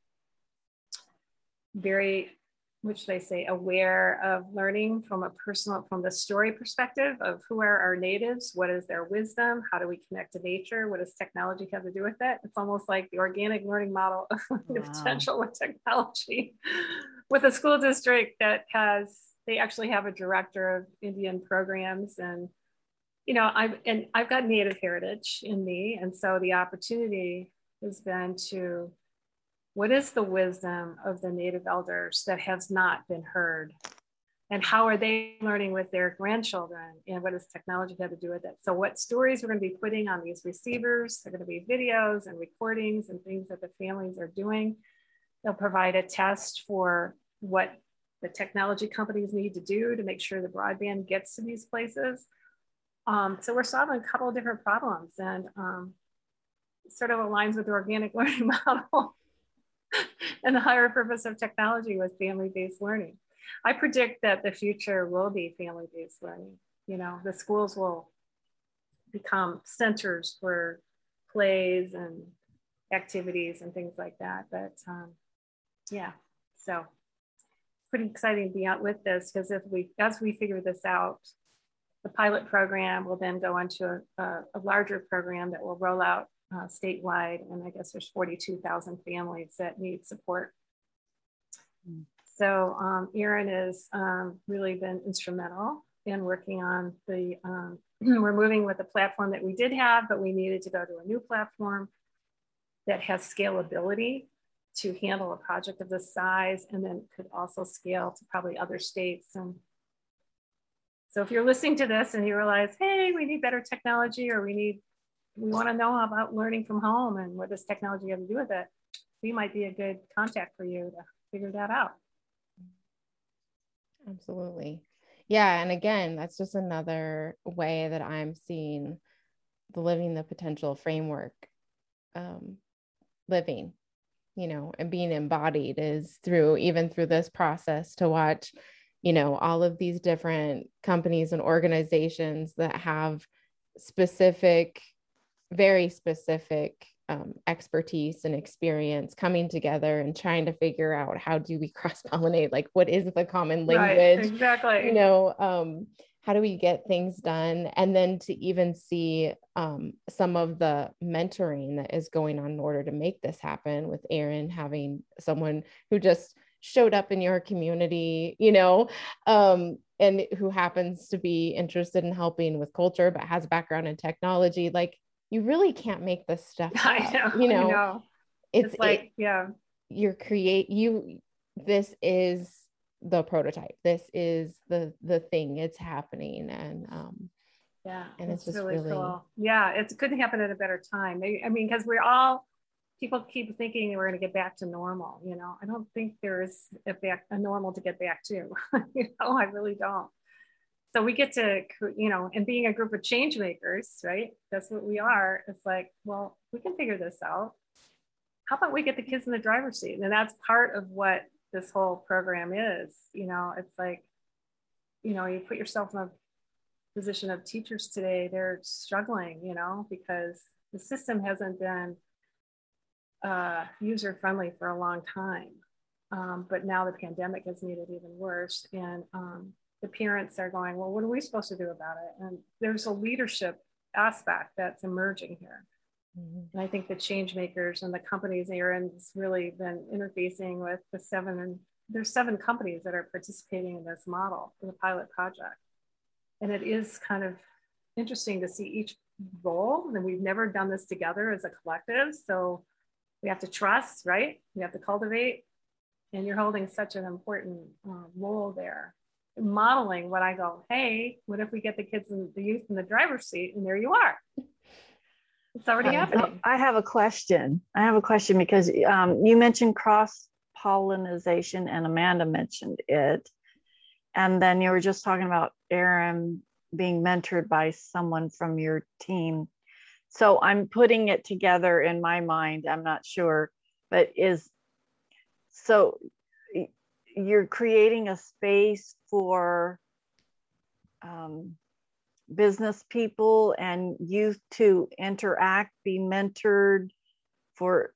what should I say, aware of learning from the story perspective of who are our natives, what is their wisdom, how do we connect to nature, what does technology have to do with it? It's almost like the organic learning model of the potential with technology. With a school district that they actually have a director of Indian programs, and I've got Native heritage in me. And so the opportunity has been to, what is the wisdom of the Native elders that has not been heard? And how are they learning with their grandchildren? And what does technology have to do with it? So what stories we're going to be putting on these receivers are going to be videos and recordings and things that the families are doing. They'll provide a test for what the technology companies need to do to make sure the broadband gets to these places. So we're solving a couple of different problems, and sort of aligns with the organic learning model and the higher purpose of technology with family-based learning. I predict that the future will be family-based learning. The schools will become centers for plays and activities and things like that. But yeah, so pretty exciting to be out with this, because as we figure this out, the pilot program will then go into a larger program that will roll out statewide. And I guess there's 42,000 families that need support. So Erin has really been instrumental in working on we're moving with the platform that we did have, but we needed to go to a new platform that has scalability to handle a project of this size, and then could also scale to probably other states. And so if you're listening to this and you realize, hey, we need better technology, or we want to know about learning from home and what does technology have to do with it, we might be a good contact for you to figure that out. Absolutely. Yeah. And again, that's just another way that I'm seeing the Living the Potential framework living, and being embodied is even through this process, to watch all of these different companies and organizations that have very specific expertise and experience coming together and trying to figure out, how do we cross-pollinate? Like, what is the common language? Right, exactly. How do we get things done? And then to even see some of the mentoring that is going on in order to make this happen, with Erin having someone who just showed up in your community, and who happens to be interested in helping with culture, but has a background in technology. Like, you really can't make this stuff up. I know. It's like, this is the prototype. This is the thing. It's happening. And and it's just really cool. Yeah, it couldn't happen at a better time. I mean, because people keep thinking we're going to get back to normal. I don't think there's a normal to get back to. I really don't. So we get to, and being a group of change makers, right? That's what we are. It's like, well, we can figure this out. How about we get the kids in the driver's seat? And that's part of what this whole program is. It's like, you put yourself in a position of teachers today, they're struggling, because the system hasn't been user-friendly for a long time. But now the pandemic has made it even worse. And the parents are going, well, what are we supposed to do about it? And there's a leadership aspect that's emerging here. Mm-hmm. And I think the change makers and the companies, Erin's really been interfacing with there's 7 companies that are participating in this model for the pilot project. And it is kind of interesting to see each role. And we've never done this together as a collective. So We have to trust, right? We have to cultivate. And you're holding such an important role there. Modeling what I go, hey, what if we get the kids and the youth in the driver's seat and there you are? It's already happening. I have a question. Because you mentioned cross-pollination and Amanda mentioned it. And then you were just talking about Erin being mentored by someone from your team. So I'm putting it together in my mind. I'm not sure, but so you're creating a space for business people and youth to interact, be mentored for,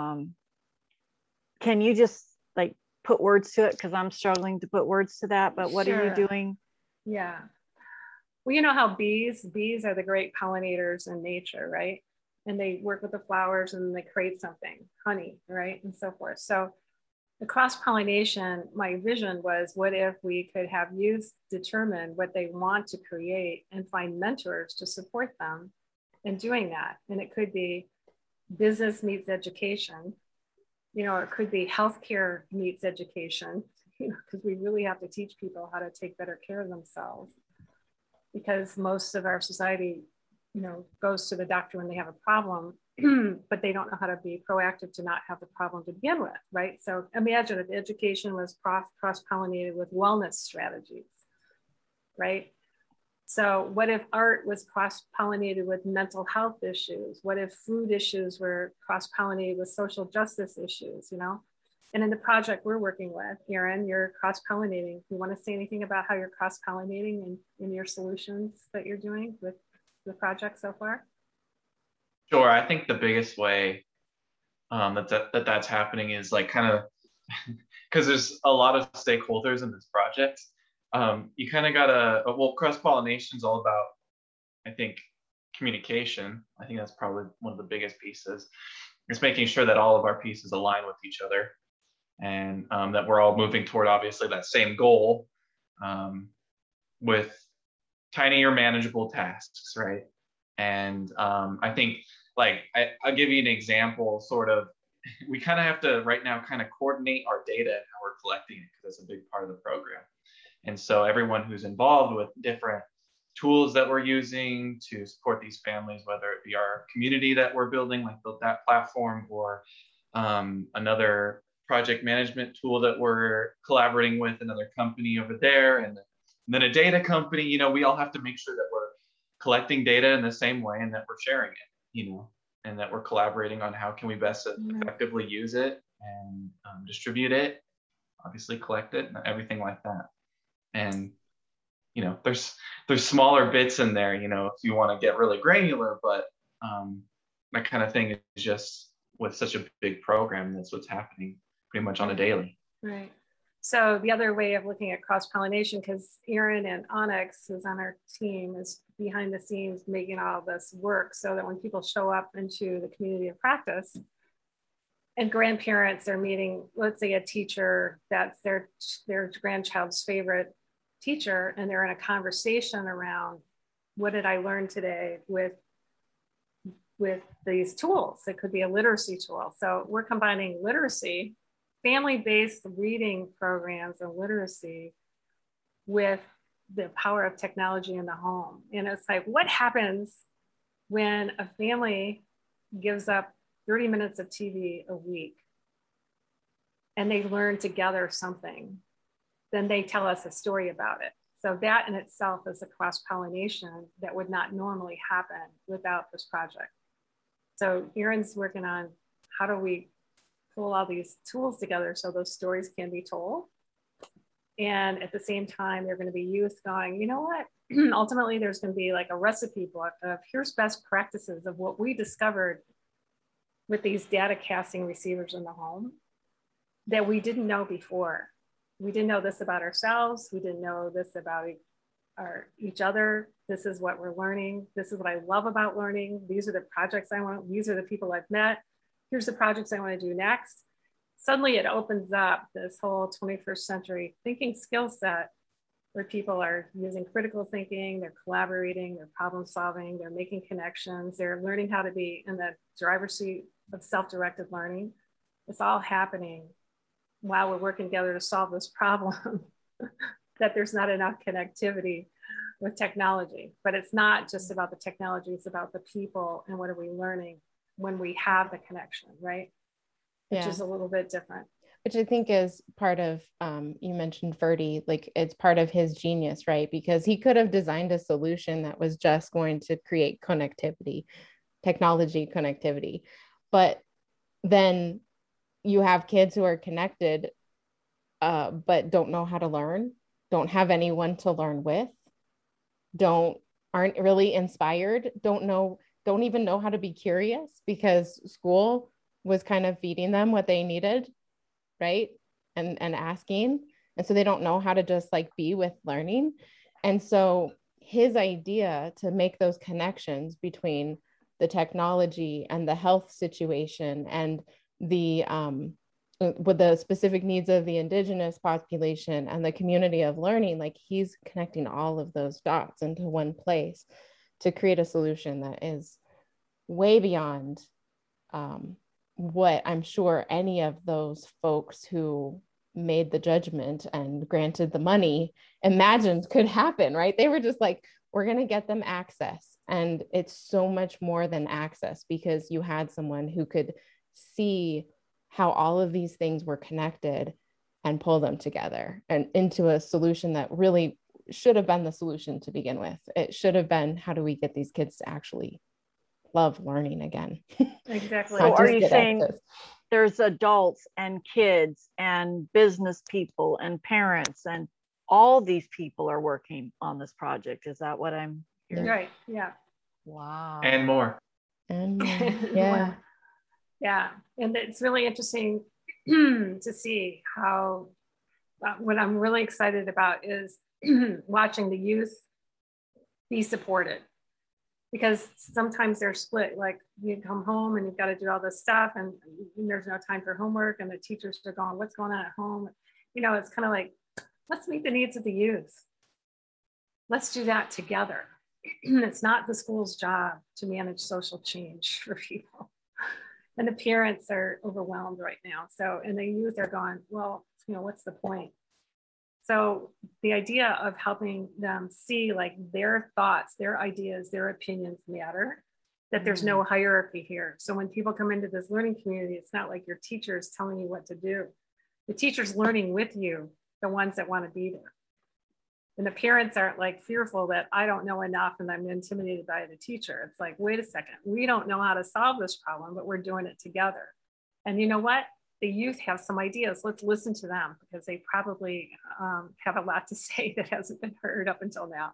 can you just like put words to it? Because I'm struggling to put words to that, but what are you doing? Yeah. Well, you know how bees are the great pollinators in nature, right? And they work with the flowers and they create something, honey, right? And so forth. So the cross-pollination, my vision was, what if we could have youth determine what they want to create and find mentors to support them in doing that? And it could be business meets education, it could be healthcare meets education, because we really have to teach people how to take better care of themselves. Because most of our society, goes to the doctor when they have a problem, but they don't know how to be proactive to not have the problem to begin with, right? So imagine if education was cross-pollinated with wellness strategies, right? So what if art was cross-pollinated with mental health issues? What if food issues were cross-pollinated with social justice issues, And in the project we're working with, Erin, you're cross-pollinating. You want to say anything about how you're cross-pollinating in your solutions that you're doing with the project so far? Sure. I think the biggest way that's happening is like kind of because there's a lot of stakeholders in this project. You kind of gotta, cross-pollination is all about, I think, communication. I think that's probably one of the biggest pieces. It's making sure that all of our pieces align with each other and that we're all moving toward obviously that same goal with tinier manageable tasks, right? And I think I'll give you an example, sort of, we kind of have to right now kind of coordinate our data and how we're collecting it, because that's a big part of the program. And so everyone who's involved with different tools that we're using to support these families, whether it be our community that we're building, like Built That platform, or another project management tool that we're collaborating with another company over there, and then a data company, we all have to make sure that we're collecting data in the same way and that we're sharing it, and that we're collaborating on how can we best effectively use it and distribute it, obviously collect it and everything like that. And, there's smaller bits in there, if you want to get really granular, but that kind of thing is just with such a big program, that's what's happening pretty much on a daily. Right. So the other way of looking at cross-pollination, because Erin and Onyx, who's on our team, is behind the scenes making all this work so that when people show up into the community of practice and grandparents are meeting, let's say a teacher that's their grandchild's favorite teacher, and they're in a conversation around, what did I learn today with these tools? It could be a literacy tool. So we're combining literacy, family-based reading programs and literacy with the power of technology in the home. And it's like, what happens when a family gives up 30 minutes of TV a week and they learn together something? Then they tell us a story about it. So that in itself is a cross-pollination that would not normally happen without this project. So Erin's working on how do we pull all these tools together so those stories can be told. And at the same time, they're going to be youth going, you know what? Ultimately, there's going to be like a recipe book of here's best practices of what we discovered with these data casting receivers in the home that we didn't know before. We didn't know this about ourselves. We didn't know this about each other. This is what we're learning. This is what I love about learning. These are the projects I want. These are the people I've met. Here's the projects I want to do next. Suddenly it opens up this whole 21st century thinking skill set where people are using critical thinking, they're collaborating, they're problem solving, they're making connections, they're learning how to be in the driver's seat of self-directed learning. It's all happening while we're working together to solve this problem that there's not enough connectivity with technology. But it's not just about the technology, it's about the people and what are we learning when we have the connection, right? Which is a little bit different. Which I think is part of, you mentioned Ferdy, like it's part of his genius, right? Because he could have designed a solution that was just going to create connectivity, technology connectivity. But then you have kids who are connected, but don't know how to learn, don't have anyone to learn with, aren't really inspired, don't even know how to be curious because school was kind of feeding them what they needed, right? And asking. And so they don't know how to just like be with learning. And so his idea to make those connections between the technology and the health situation and the with the specific needs of the indigenous population and the community of learning, like he's connecting all of those dots into one place to create a solution that is way beyond what I'm sure any of those folks who made the judgment and granted the money imagined could happen, right? They were just like, we're going to get them access. And it's so much more than access because you had someone who could see how all of these things were connected and pull them together and into a solution that really should have been the solution to begin with. It should have been, how do we get these kids to actually love learning again? Exactly. So are you saying there's adults and kids and business people and parents and all these people are working on this project? Is that what I'm hearing? Right. Yeah. Wow. And more. And yeah. Yeah. And it's really interesting to see how, what I'm really excited about is watching the youth be supported. Because sometimes they're split, like you come home and you've got to do all this stuff and there's no time for homework and the teachers are going, what's going on at home? You know, it's kind of like, let's meet the needs of the youth. Let's do that together. It's not the school's job to manage social change for people. And the parents are overwhelmed right now. So, and the youth are going, well, you know, what's the point? So the idea of helping them see like their thoughts, their ideas, their opinions matter, that there's no hierarchy here. So when people come into this learning community, it's not like your teacher is telling you what to do. The teacher's learning with you, the ones that want to be there. And the parents aren't like fearful that I don't know enough and I'm intimidated by the teacher. It's like, wait a second, we don't know how to solve this problem, but we're doing it together. And you know what? The youth have some ideas. Let's listen to them because they probably have a lot to say that hasn't been heard up until now.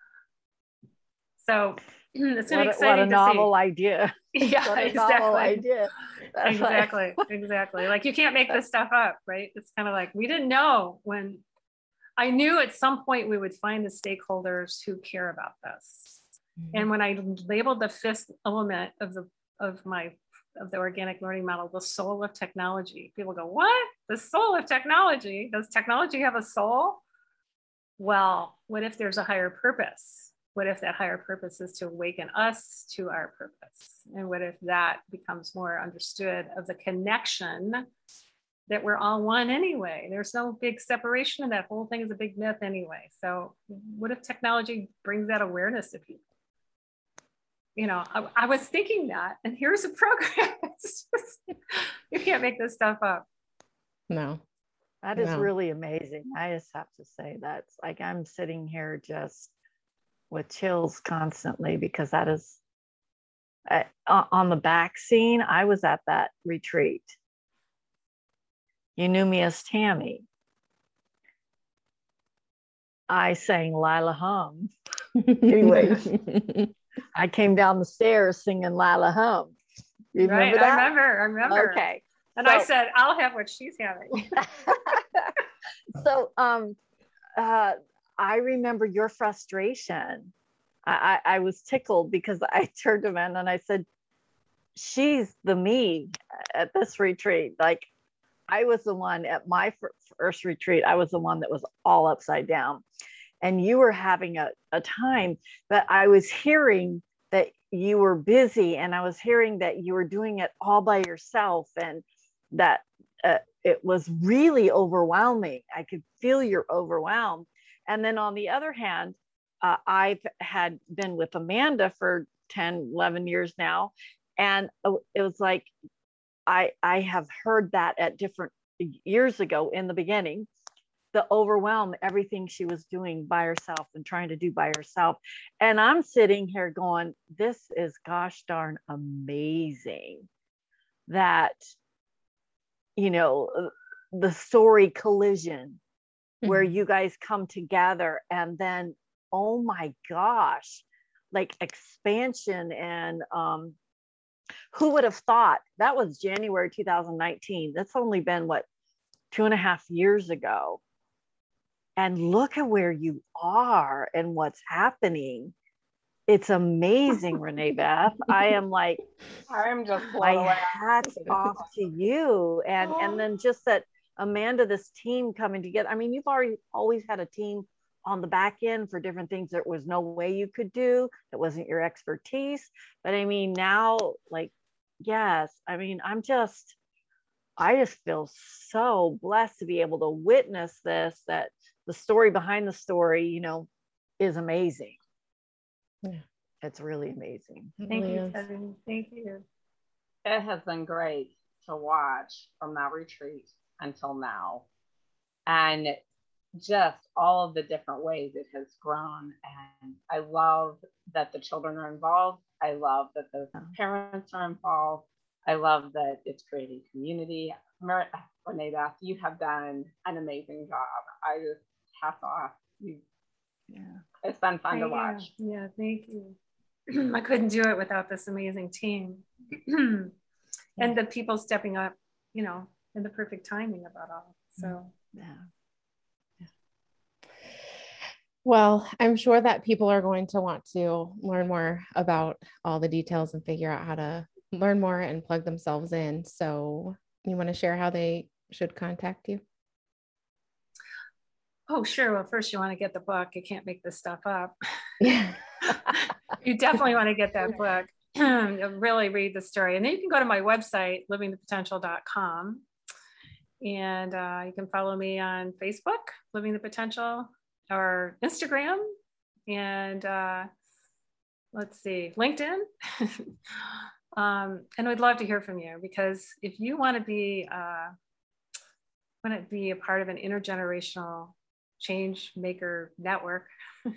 So it's going to be exciting. What a novel idea. Yeah, what a exactly. novel idea. Exactly. Like you can't make this stuff up, right? It's kind of like we didn't know when. I knew at some point we would find the stakeholders who care about this. Mm-hmm. And when I labeled the fifth element of the organic learning model, the soul of technology, people go, what? The soul of technology? Does technology have a soul? Well, what if there's a higher purpose? What if that higher purpose is to awaken us to our purpose? And what if that becomes more understood of the connection that we're all one anyway? There's no big separation, and that whole thing is a big myth anyway. So what if technology brings that awareness to people? You know, I was thinking that, and here's a program. You can't make this stuff up. No. That is really amazing. I just have to say that's like, I'm sitting here just with chills constantly because that is on the back scene. I was at that retreat. You knew me as Tammy. I sang Lila Hum. Anyways, I came down the stairs singing Lila Hum. You remember that? I remember. Okay. And so, I said, I'll have what she's having. So I remember your frustration. I was tickled because I turned to him and I said, she's the me at this retreat. Like, I was the one at my first retreat. I was the one that was all upside down. And you were having a time, but I was hearing that you were busy, and I was hearing that you were doing it all by yourself, and that it was really overwhelming. I could feel your overwhelm. And then on the other hand, I've had been with Amanda for 10, 11 years now. And it was like, I have heard that at different years ago in the beginning, the overwhelm, everything she was doing by herself and trying to do by herself. And I'm sitting here going, this is gosh darn amazing that, you know, the story collision where you guys come together, and then, oh my gosh, like expansion. And who would have thought? That was January 2019. That's only been what, 2.5 years ago. And look at where you are and what's happening. It's amazing, Renee Beth. I am like, I'm just blown my away. hat's off to you. And then just that Amanda, this team coming together. I mean, you've always had a team on the back end for different things there was no way you could do. That wasn't your expertise. But I mean, now, like, yes, I mean, I just feel so blessed to be able to witness this, that the story behind the story, you know, is amazing. Yeah. It's really amazing. Thank you, Kevin. Thank you. It has been great to watch from that retreat until now. And just all of the different ways it has grown. And I love that the children are involved. I love that the parents are involved. I love that it's creating community. Renee Beth, you have done an amazing job. I just hats off. It's been fun to watch. Yeah, thank you. I couldn't do it without this amazing team and the people stepping up, you know, in the perfect timing about all. So, Well, I'm sure that people are going to want to learn more about all the details and figure out how to learn more and plug themselves in. So you want to share how they should contact you? Oh, sure. Well, first you want to get the book. You can't make this stuff up. Yeah. You definitely want to get that book. Really read the story. And then you can go to my website, livingthepotential.com. And you can follow me on Facebook, Living the Potential, or Instagram, and let's see, LinkedIn. And we'd love to hear from you, because if you want to be a part of an intergenerational change maker network,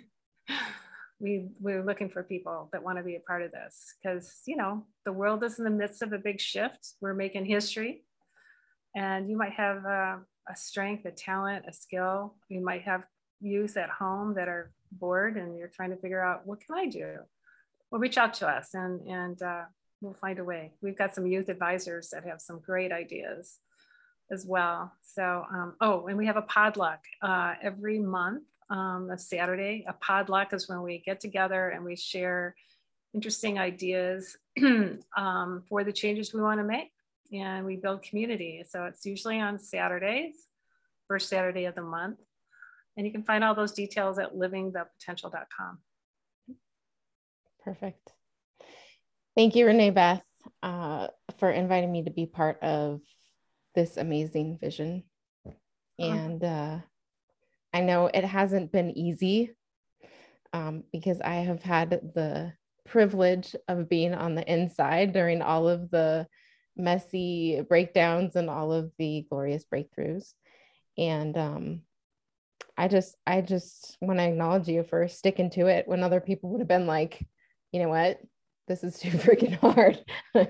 we're looking for people that want to be a part of this, because, you know, the world is in the midst of a big shift. We're making history, and you might have a strength, a talent, a skill. You might have youth at home that are bored and you're trying to figure out, what can I do? Well, reach out to us, and we'll find a way. We've got some youth advisors that have some great ideas as well. So, and we have a potluck every month, a Saturday. A potluck is when we get together and we share interesting ideas for the changes we want to make, and we build community. So it's usually on Saturdays, first Saturday of the month. And you can find all those details at livingthepotential.com. Perfect. Thank you, Renee Beth, for inviting me to be part of this amazing vision. And I know it hasn't been easy because I have had the privilege of being on the inside during all of the messy breakdowns and all of the glorious breakthroughs. And I just want to acknowledge you for sticking to it when other people would have been like, you know what, this is too freaking hard.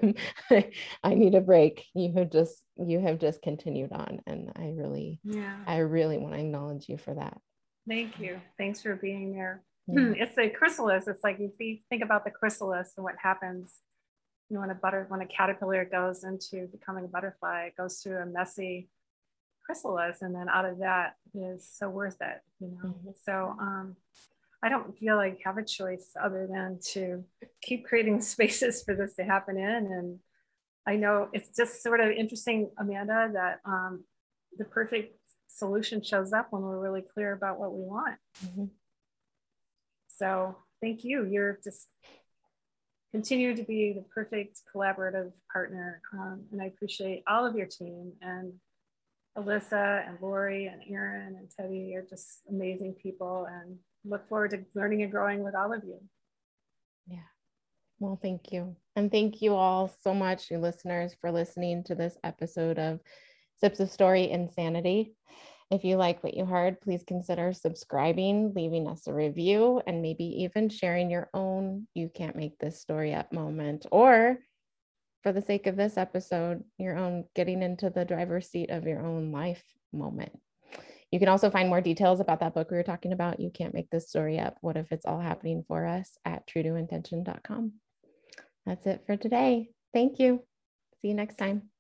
I need a break. You have just continued on, and I really want to acknowledge you for that. Thank you. Thanks for being there. Yeah. It's the chrysalis. It's like, if you think about the chrysalis and what happens, you know, when a caterpillar goes into becoming a butterfly, it goes through a messy chrysalis, and then out of that is so worth it, you know. So I don't feel like I have a choice other than to keep creating spaces for this to happen in. And I know it's just sort of interesting, Amanda, that the perfect solution shows up when we're really clear about what we want. So thank you. You're just continue to be the perfect collaborative partner. And I appreciate all of your team, and Alyssa and Lori and Erin and Teddy are just amazing people, and look forward to learning and growing with all of you. Yeah. Well, thank you. And thank you all so much, you listeners, for listening to this episode of Sips of Story Insanity. If you like what you heard, please consider subscribing, leaving us a review, and maybe even sharing your own "you can't make this story up" moment, or for the sake of this episode, your own getting into the driver's seat of your own life moment. You can also find more details about that book we were talking about, You Can't Make This Story Up, What If It's All Happening for Us, at truetointention.com. That's it for today. Thank you. See you next time.